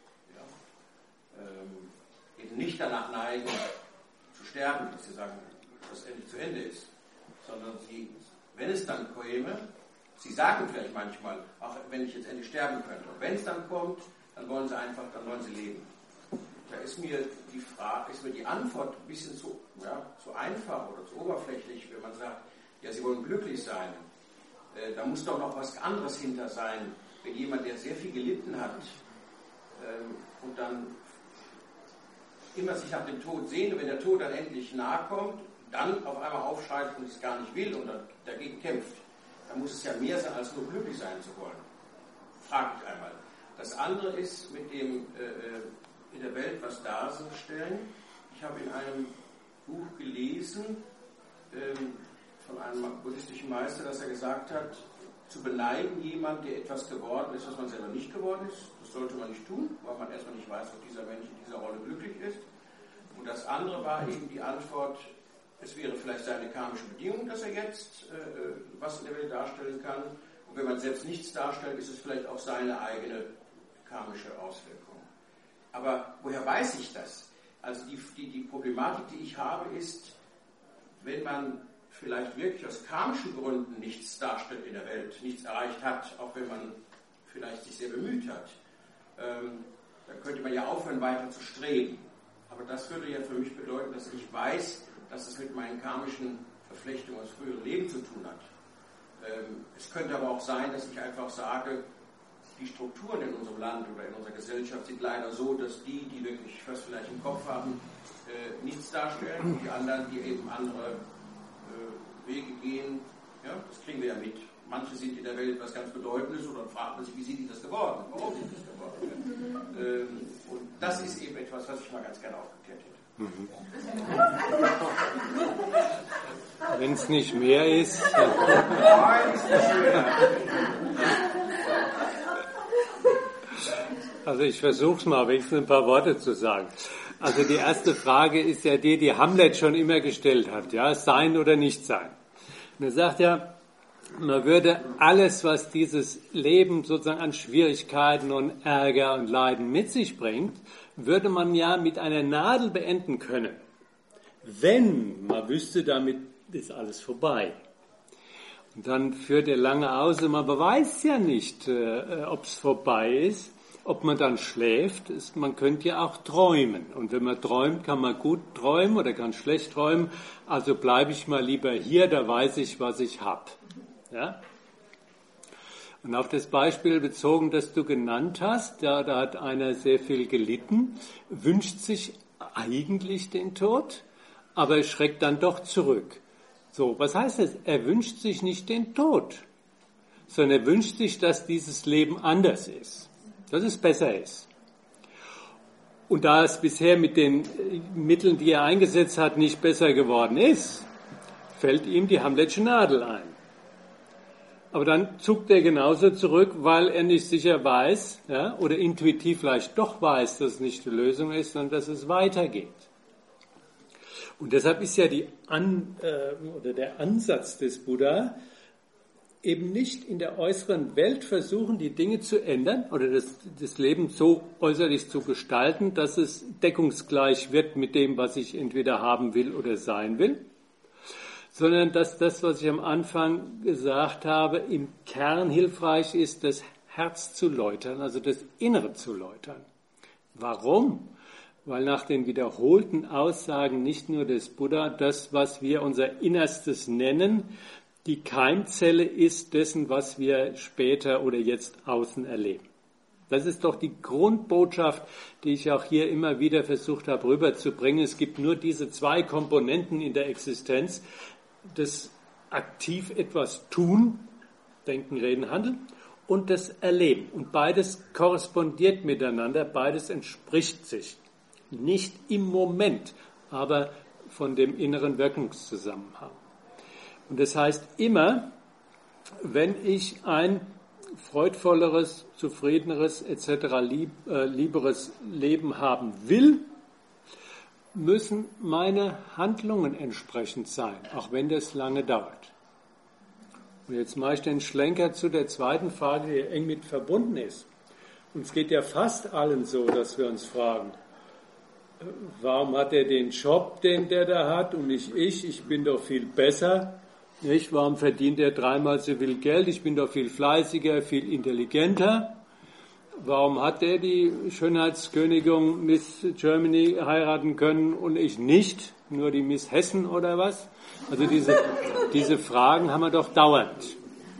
eben nicht danach neigen zu sterben, dass sie sagen, dass es endlich zu Ende ist, sondern sie, wenn es dann käme, sie sagen vielleicht manchmal, auch wenn ich jetzt endlich sterben könnte, und wenn es dann kommt, dann wollen sie einfach, dann wollen sie leben. Da ist mir die Antwort ein bisschen zu einfach oder zu oberflächlich, wenn man sagt, ja, sie wollen glücklich sein. Da muss doch noch was anderes hinter sein, wenn jemand, der sehr viel gelitten hat und dann immer sich nach dem Tod sehnt, wenn der Tod dann endlich nahe kommt, dann auf einmal aufschreitet und es gar nicht will und dagegen kämpft. Da muss es ja mehr sein, als nur glücklich sein zu wollen. Frage ich einmal. Das andere ist mit dem in der Welt was darstellen. Ich habe in einem Buch gelesen von einem buddhistischen Meister, dass er gesagt hat, zu beneiden jemand, der etwas geworden ist, was man selber nicht geworden ist, das sollte man nicht tun, weil man erstmal nicht weiß, ob dieser Mensch in dieser Rolle glücklich ist. Und das andere war eben die Antwort, es wäre vielleicht seine karmische Bedingung, dass er jetzt was in der Welt darstellen kann. Und wenn man selbst nichts darstellt, ist es vielleicht auch seine eigene karmische Auswirkung. Aber woher weiß ich das? Also die Problematik, die ich habe, ist, wenn man vielleicht wirklich aus karmischen Gründen nichts darstellt in der Welt, nichts erreicht hat, auch wenn man vielleicht sich sehr bemüht hat, dann könnte man ja aufhören, weiter zu streben. Aber das würde ja für mich bedeuten, dass ich weiß, dass es mit meinen karmischen Verflechtungen aus früheren Leben zu tun hat. Es könnte aber auch sein, dass ich einfach sage, die Strukturen in unserem Land oder in unserer Gesellschaft sind leider so, dass die wirklich was vielleicht im Kopf haben, nichts darstellen und die anderen, die eben andere Wege gehen, ja, das kriegen wir ja mit. Manche sind in der Welt was ganz Bedeutendes und dann fragt man sich, wie sind die das geworden? Warum sind die das geworden? Und das ist eben etwas, was ich mal ganz gerne aufgeklärt hätte. Wenn es nicht mehr ist. Also ich versuche es mal, wenigstens ein paar Worte zu sagen. Also die erste Frage ist ja die Hamlet schon immer gestellt hat, ja, sein oder nicht sein. Und er sagt ja, man würde alles, was dieses Leben sozusagen an Schwierigkeiten und Ärger und Leiden mit sich bringt, würde man ja mit einer Nadel beenden können. Wenn man wüsste, damit ist alles vorbei. Und dann führt er lange aus, und man weiß ja nicht, ob es vorbei ist. Ob man dann schläft, man könnte ja auch träumen. Und wenn man träumt, kann man gut träumen oder kann schlecht träumen. Also bleibe ich mal lieber hier, da weiß ich, was ich habe. Ja? Und auf das Beispiel bezogen, das du genannt hast, da hat einer sehr viel gelitten, wünscht sich eigentlich den Tod, aber schreckt dann doch zurück. So, was heißt das? Er wünscht sich nicht den Tod, sondern er wünscht sich, dass dieses Leben anders ist, dass es besser ist. Und da es bisher mit den Mitteln, die er eingesetzt hat, nicht besser geworden ist, fällt ihm die Hamletsche Nadel ein. Aber dann zuckt er genauso zurück, weil er nicht sicher weiß, ja, oder intuitiv vielleicht doch weiß, dass es nicht die Lösung ist, sondern dass es weitergeht. Und deshalb ist ja der Ansatz des Buddha, eben nicht in der äußeren Welt versuchen, die Dinge zu ändern oder das Leben so äußerlich zu gestalten, dass es deckungsgleich wird mit dem, was ich entweder haben will oder sein will, sondern dass das, was ich am Anfang gesagt habe, im Kern hilfreich ist, das Herz zu läutern, also das Innere zu läutern. Warum? Weil nach den wiederholten Aussagen nicht nur des Buddha das, was wir unser Innerstes nennen, die Keimzelle ist dessen, was wir später oder jetzt außen erleben. Das ist doch die Grundbotschaft, die ich auch hier immer wieder versucht habe rüberzubringen. Es gibt nur diese zwei Komponenten in der Existenz, das aktiv etwas tun, denken, reden, handeln, und das Erleben. Und beides korrespondiert miteinander, beides entspricht sich. Nicht im Moment, aber von dem inneren Wirkungszusammenhang. Und das heißt immer, wenn ich ein freudvolleres, zufriedeneres etc. Lieberes Leben haben will, müssen meine Handlungen entsprechend sein, auch wenn das lange dauert. Und jetzt mache ich den Schlenker zu der zweiten Frage, die eng mit verbunden ist. Und es geht ja fast allen so, dass wir uns fragen, warum hat er den Job, den der da hat und nicht ich? Ich bin doch viel besser. Nicht? Warum verdient er 3-mal so viel Geld? Ich bin doch viel fleißiger, viel intelligenter. Warum hat er die Schönheitskönigin Miss Germany heiraten können und ich nicht? Nur die Miss Hessen oder was? Also diese Fragen haben wir doch dauernd.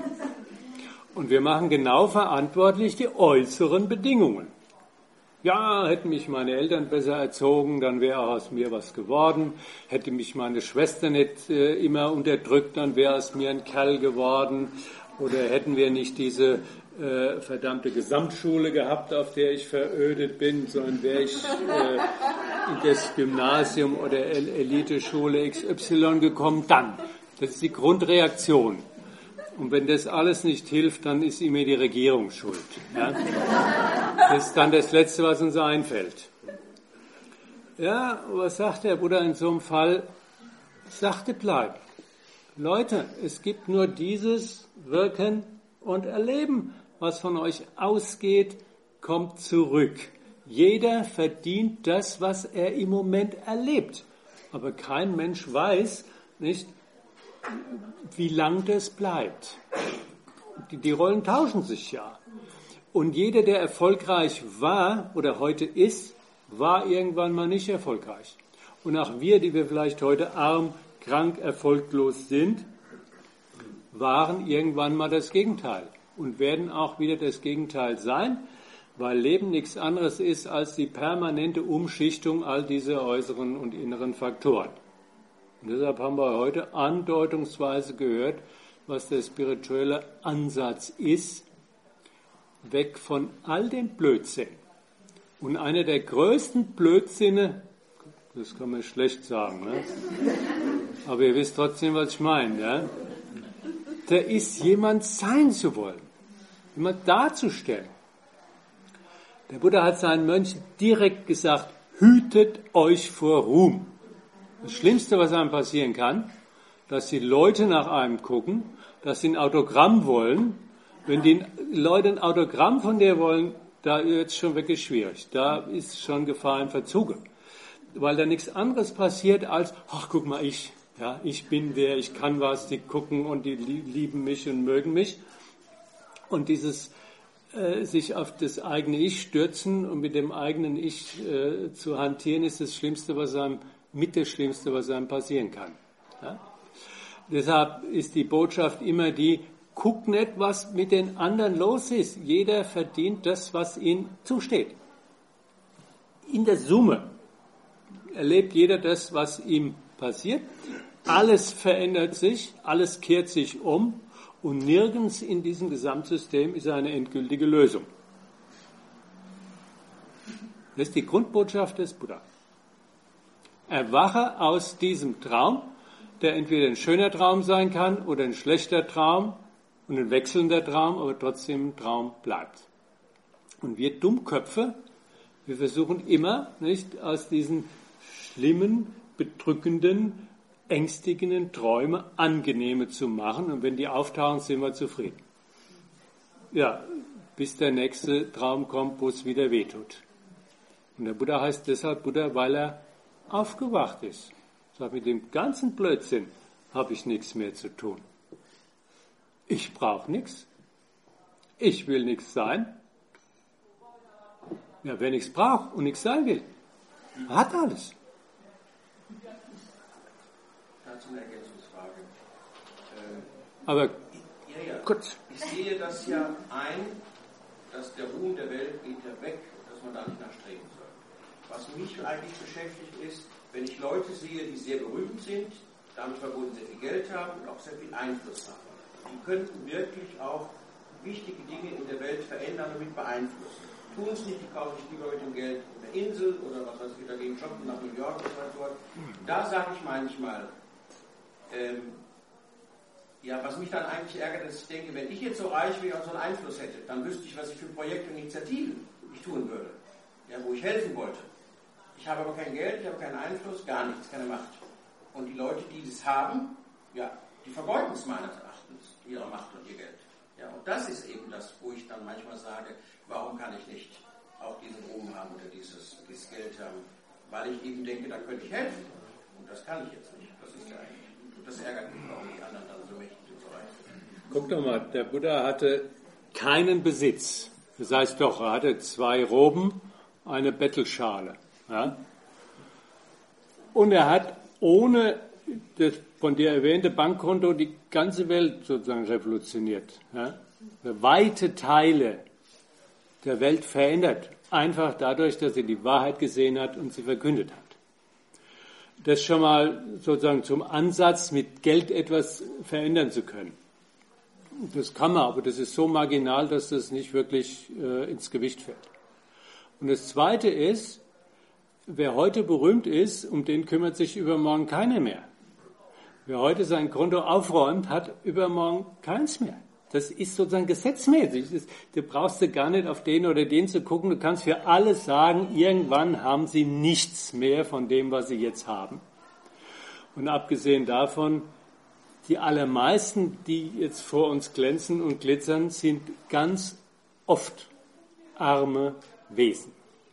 Und wir machen genau verantwortlich die äußeren Bedingungen. Ja, hätten mich meine Eltern besser erzogen, dann wäre aus mir was geworden. Hätte mich meine Schwester nicht immer unterdrückt, dann wäre aus mir ein Kerl geworden. Oder hätten wir nicht diese verdammte Gesamtschule gehabt, auf der ich verödet bin, sondern wäre ich in das Gymnasium oder Eliteschule XY gekommen, dann. Das ist die Grundreaktion. Und wenn das alles nicht hilft, dann ist immer die Regierung schuld. Ja? Das ist dann das Letzte, was uns einfällt. Ja, was sagt der Buddha in so einem Fall? Sachte bleiben. Leute, es gibt nur dieses Wirken und Erleben. Was von euch ausgeht, kommt zurück. Jeder verdient das, was er im Moment erlebt. Aber kein Mensch weiß nicht, wie lang das bleibt. Die Rollen tauschen sich ja. Und jeder, der erfolgreich war oder heute ist, war irgendwann mal nicht erfolgreich. Und auch wir, die wir vielleicht heute arm, krank, erfolglos sind, waren irgendwann mal das Gegenteil. Und werden auch wieder das Gegenteil sein, weil Leben nichts anderes ist als die permanente Umschichtung all dieser äußeren und inneren Faktoren. Und deshalb haben wir heute andeutungsweise gehört, was der spirituelle Ansatz ist, weg von all dem Blödsinn. Und einer der größten Blödsinne, das kann man schlecht sagen, ne? Aber ihr wisst trotzdem, was ich meine, ja? Da ist jemand sein zu wollen, jemand darzustellen. Der Buddha hat seinen Mönchen direkt gesagt, hütet euch vor Ruhm. Das Schlimmste, was einem passieren kann, dass die Leute nach einem gucken, dass sie ein Autogramm wollen. Wenn die Leute ein Autogramm von dir wollen, da wird es schon wirklich schwierig. Da ist schon Gefahr im Verzuge. Weil da nichts anderes passiert als, ach guck mal, ich bin der, ich kann was, die gucken und die lieben mich und mögen mich. Und dieses sich auf das eigene Ich stürzen und mit dem eigenen Ich zu hantieren, ist das Schlimmste, was einem passieren kann. Ja? Deshalb ist die Botschaft immer die, guckt nicht, was mit den anderen los ist. Jeder verdient das, was ihm zusteht. In der Summe erlebt jeder das, was ihm passiert. Alles verändert sich, alles kehrt sich um und nirgends in diesem Gesamtsystem ist eine endgültige Lösung. Das ist die Grundbotschaft des Buddha. Erwache aus diesem Traum, der entweder ein schöner Traum sein kann oder ein schlechter Traum und ein wechselnder Traum, aber trotzdem ein Traum bleibt. Und wir Dummköpfe, wir versuchen immer, nicht, aus diesen schlimmen, bedrückenden, ängstigenden Träume angenehme zu machen. Und wenn die auftauchen, sind wir zufrieden. Ja, bis der nächste Traum kommt, wo es wieder wehtut. Und der Buddha heißt deshalb Buddha, weil er aufgewacht ist. Sagt, mit dem ganzen Blödsinn habe ich nichts mehr zu tun. Ich brauche nichts. Ich will nichts sein. Ja, wer nichts braucht und nichts sein will, hat alles. Dazu eine Ergänzungsfrage. Aber Ja. kurz. Ich sehe das ja ein, dass der Ruhm der Welt geht ja weg, dass man da nicht nachstreben soll. Was mich eigentlich beschäftigt ist, wenn ich Leute sehe, die sehr berühmt sind, damit verbunden sehr viel Geld haben und auch sehr viel Einfluss haben. Die könnten wirklich auch wichtige Dinge in der Welt verändern und mit beeinflussen. Tun es nicht, die kaufen sich lieber mit dem Geld eine Insel oder was weiß ich, dagegen shoppen nach New York oder so fort. Da sage ich manchmal, was mich dann eigentlich ärgert, ist, ich denke, wenn ich jetzt so reich wäre und so einen Einfluss hätte, dann wüsste ich, was ich für Projekte und Initiativen ich tun würde, ja, wo ich helfen wollte. Ich habe aber kein Geld, ich habe keinen Einfluss, gar nichts, keine Macht. Und die Leute, die das haben, ja, die vergeuden es meines Erachtens, ihre Macht und ihr Geld. Ja, und das ist eben das, wo ich dann manchmal sage, warum kann ich nicht auch diesen Ruhm haben oder dieses Geld haben? Weil ich eben denke, da könnte ich helfen. Und das kann ich jetzt nicht. Das ist ja eigentlich. Und das ärgert mich, warum die anderen dann so mächtig und so reich sind. Guck doch mal, der Buddha hatte keinen Besitz. Das heißt doch, er hatte 2 Roben, eine Bettelschale. Ja? Und er hat ohne das von dir erwähnte Bankkonto die ganze Welt sozusagen revolutioniert. Ja? Weite Teile der Welt verändert. Einfach dadurch, dass er die Wahrheit gesehen hat und sie verkündet hat. Das schon mal sozusagen zum Ansatz, mit Geld etwas verändern zu können. Das kann man, aber das ist so marginal, dass das nicht wirklich ins Gewicht fällt. Und das Zweite ist, wer heute berühmt ist, um den kümmert sich übermorgen keiner mehr. Wer heute sein Konto aufräumt, hat übermorgen keins mehr. Das ist sozusagen gesetzmäßig. Du brauchst gar nicht auf den oder den zu gucken. Du kannst für alle sagen, irgendwann haben sie nichts mehr von dem, was sie jetzt haben. Und abgesehen davon, die allermeisten, die jetzt vor uns glänzen und glitzern, sind ganz oft arme Wesen.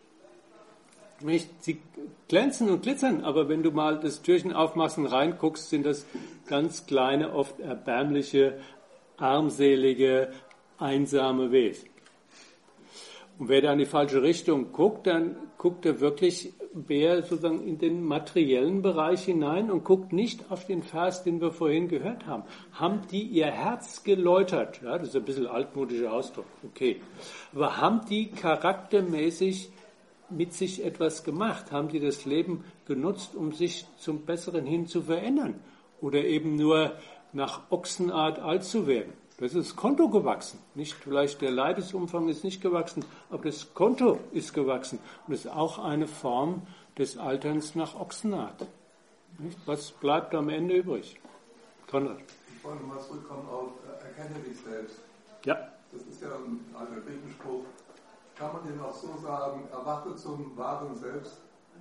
Sie glänzen und glitzern, aber wenn du mal das Türchen aufmachst und reinguckst, sind das ganz kleine, oft erbärmliche, armselige, einsame Wesen. Und wer da in die falsche Richtung guckt, dann guckt er wirklich mehr sozusagen in den materiellen Bereich hinein und guckt nicht auf den Vers, den wir vorhin gehört haben. Haben die ihr Herz geläutert? Ja, das ist ein bisschen altmodischer Ausdruck, okay. Aber haben die charaktermäßig mit sich etwas gemacht? Haben die das Leben genutzt, um sich zum Besseren hin zu verändern? Oder eben nur nach Ochsenart alt zu werden? Das ist das Konto gewachsen. Nicht vielleicht der Leibesumfang ist nicht gewachsen, aber das Konto ist gewachsen. Und das ist auch eine Form des Alterns nach Ochsenart. Nicht? Was bleibt am Ende übrig? Konrad. Ich wollte mal zurückkommen auf erkenne dich selbst. Ja. Das ist ja ein alter Griechischspruch. Kann man den auch so sagen, erwache zum wahren Selbst?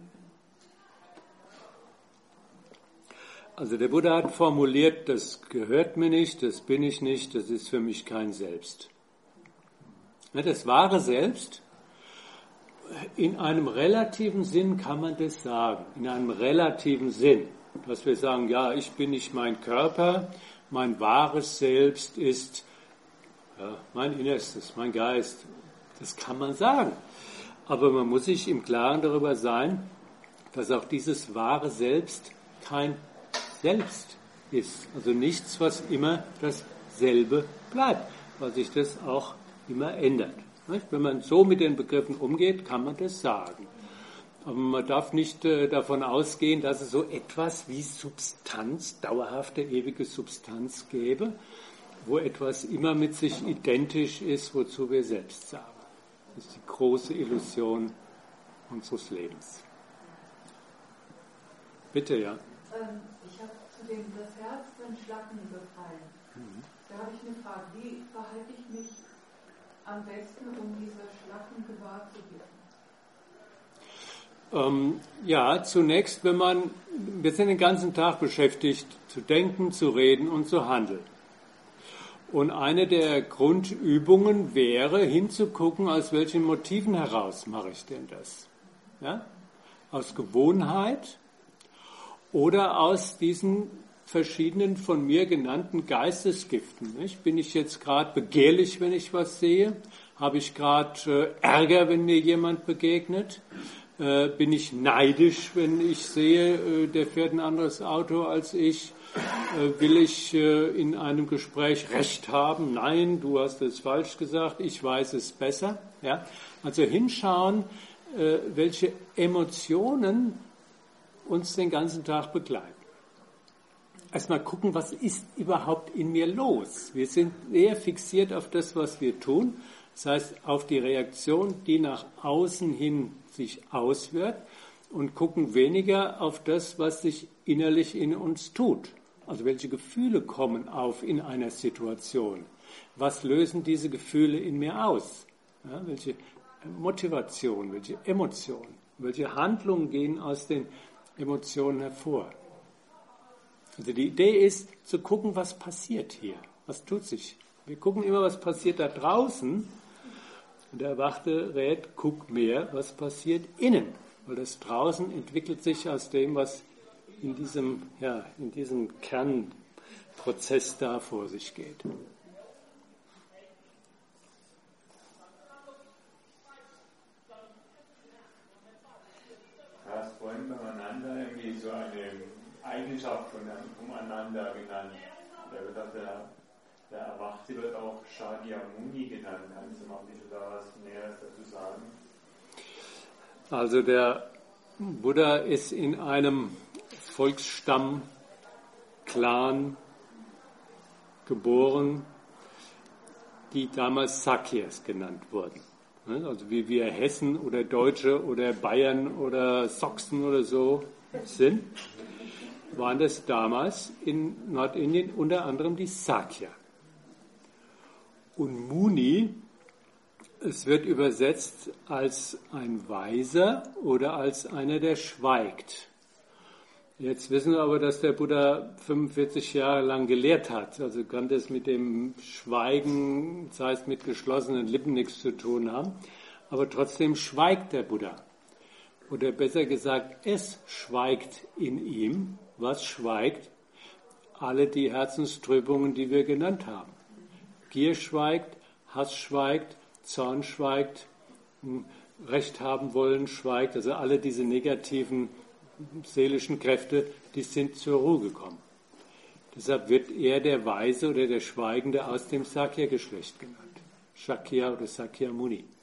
Also der Buddha hat formuliert, das gehört mir nicht, das bin ich nicht, das ist für mich kein Selbst. Das wahre Selbst, in einem relativen Sinn kann man das sagen, in einem relativen Sinn, dass wir sagen, ja, ich bin nicht mein Körper, mein wahres Selbst ist mein Innerstes, mein Geist. Das kann man sagen. Aber man muss sich im Klaren darüber sein, dass auch dieses wahre Selbst kein Selbst ist. Also nichts, was immer dasselbe bleibt, weil sich das auch immer ändert. Wenn man so mit den Begriffen umgeht, kann man das sagen. Aber man darf nicht davon ausgehen, dass es so etwas wie Substanz, dauerhafte, ewige Substanz gäbe, wo etwas immer mit sich identisch ist, wozu wir selbst sagen. Das ist die große Illusion unseres Lebens. Bitte, ja. Ich habe zu dem das Herz den Schlacken befallen. Da habe ich eine Frage. Wie verhalte ich mich am besten, um diese Schlacken gewahr zu werden? Ja, zunächst, wir sind den ganzen Tag beschäftigt, zu denken, zu reden und zu handeln. Und eine der Grundübungen wäre, hinzugucken, aus welchen Motiven heraus mache ich denn das? Ja? Aus Gewohnheit oder aus diesen verschiedenen von mir genannten Geistesgiften. Nicht? Bin ich jetzt gerade begehrlich, wenn ich was sehe? Habe ich gerade Ärger, wenn mir jemand begegnet? Bin ich neidisch, wenn ich sehe, der fährt ein anderes Auto als ich? Will ich in einem Gespräch Recht haben? Nein, du hast es falsch gesagt, ich weiß es besser. Ja? Also hinschauen, welche Emotionen uns den ganzen Tag begleiten. Erstmal gucken, was ist überhaupt in mir los? Wir sind sehr fixiert auf das, was wir tun. Das heißt, auf die Reaktion, die nach außen hin sich auswirkt, und gucken weniger auf das, was sich innerlich in uns tut. Also welche Gefühle kommen auf in einer Situation? Was lösen diese Gefühle in mir aus? Ja, welche Motivation, welche Emotionen, welche Handlungen gehen aus den Emotionen hervor? Also die Idee ist, zu gucken, was passiert hier, was tut sich. Wir gucken immer, was passiert da draußen, und der Erwachte rät, guck mehr, was passiert innen, weil das draußen entwickelt sich aus dem, was in diesem Kernprozess da vor sich geht. Du hast vorhin beieinander irgendwie so eine Eigenschaft voneinander genannt. Da wird auch der Erwachte wird auch Shakyamuni genannt. Kannst du mal ein bisschen da was Näheres dazu sagen? Also der Buddha ist in einem Volksstamm, Clan geboren, die damals Sakyas genannt wurden. Also wie wir Hessen oder Deutsche oder Bayern oder Sachsen oder so sind, waren das damals in Nordindien unter anderem die Sakya. Und Muni, es wird übersetzt als ein Weiser oder als einer, der schweigt. Jetzt wissen wir aber, dass der Buddha 45 Jahre lang gelehrt hat. Also kann das mit dem Schweigen, das heißt mit geschlossenen Lippen, nichts zu tun haben. Aber trotzdem schweigt der Buddha. Oder besser gesagt, es schweigt in ihm. Was schweigt? Alle die Herzenstrübungen, die wir genannt haben. Gier schweigt, Hass schweigt, Zorn schweigt, Recht haben wollen schweigt. Also alle diese negativen seelischen Kräfte, die sind zur Ruhe gekommen. Deshalb wird er der Weise oder der Schweigende aus dem Sakya-Geschlecht genannt. Shakya oder Sakyamuni.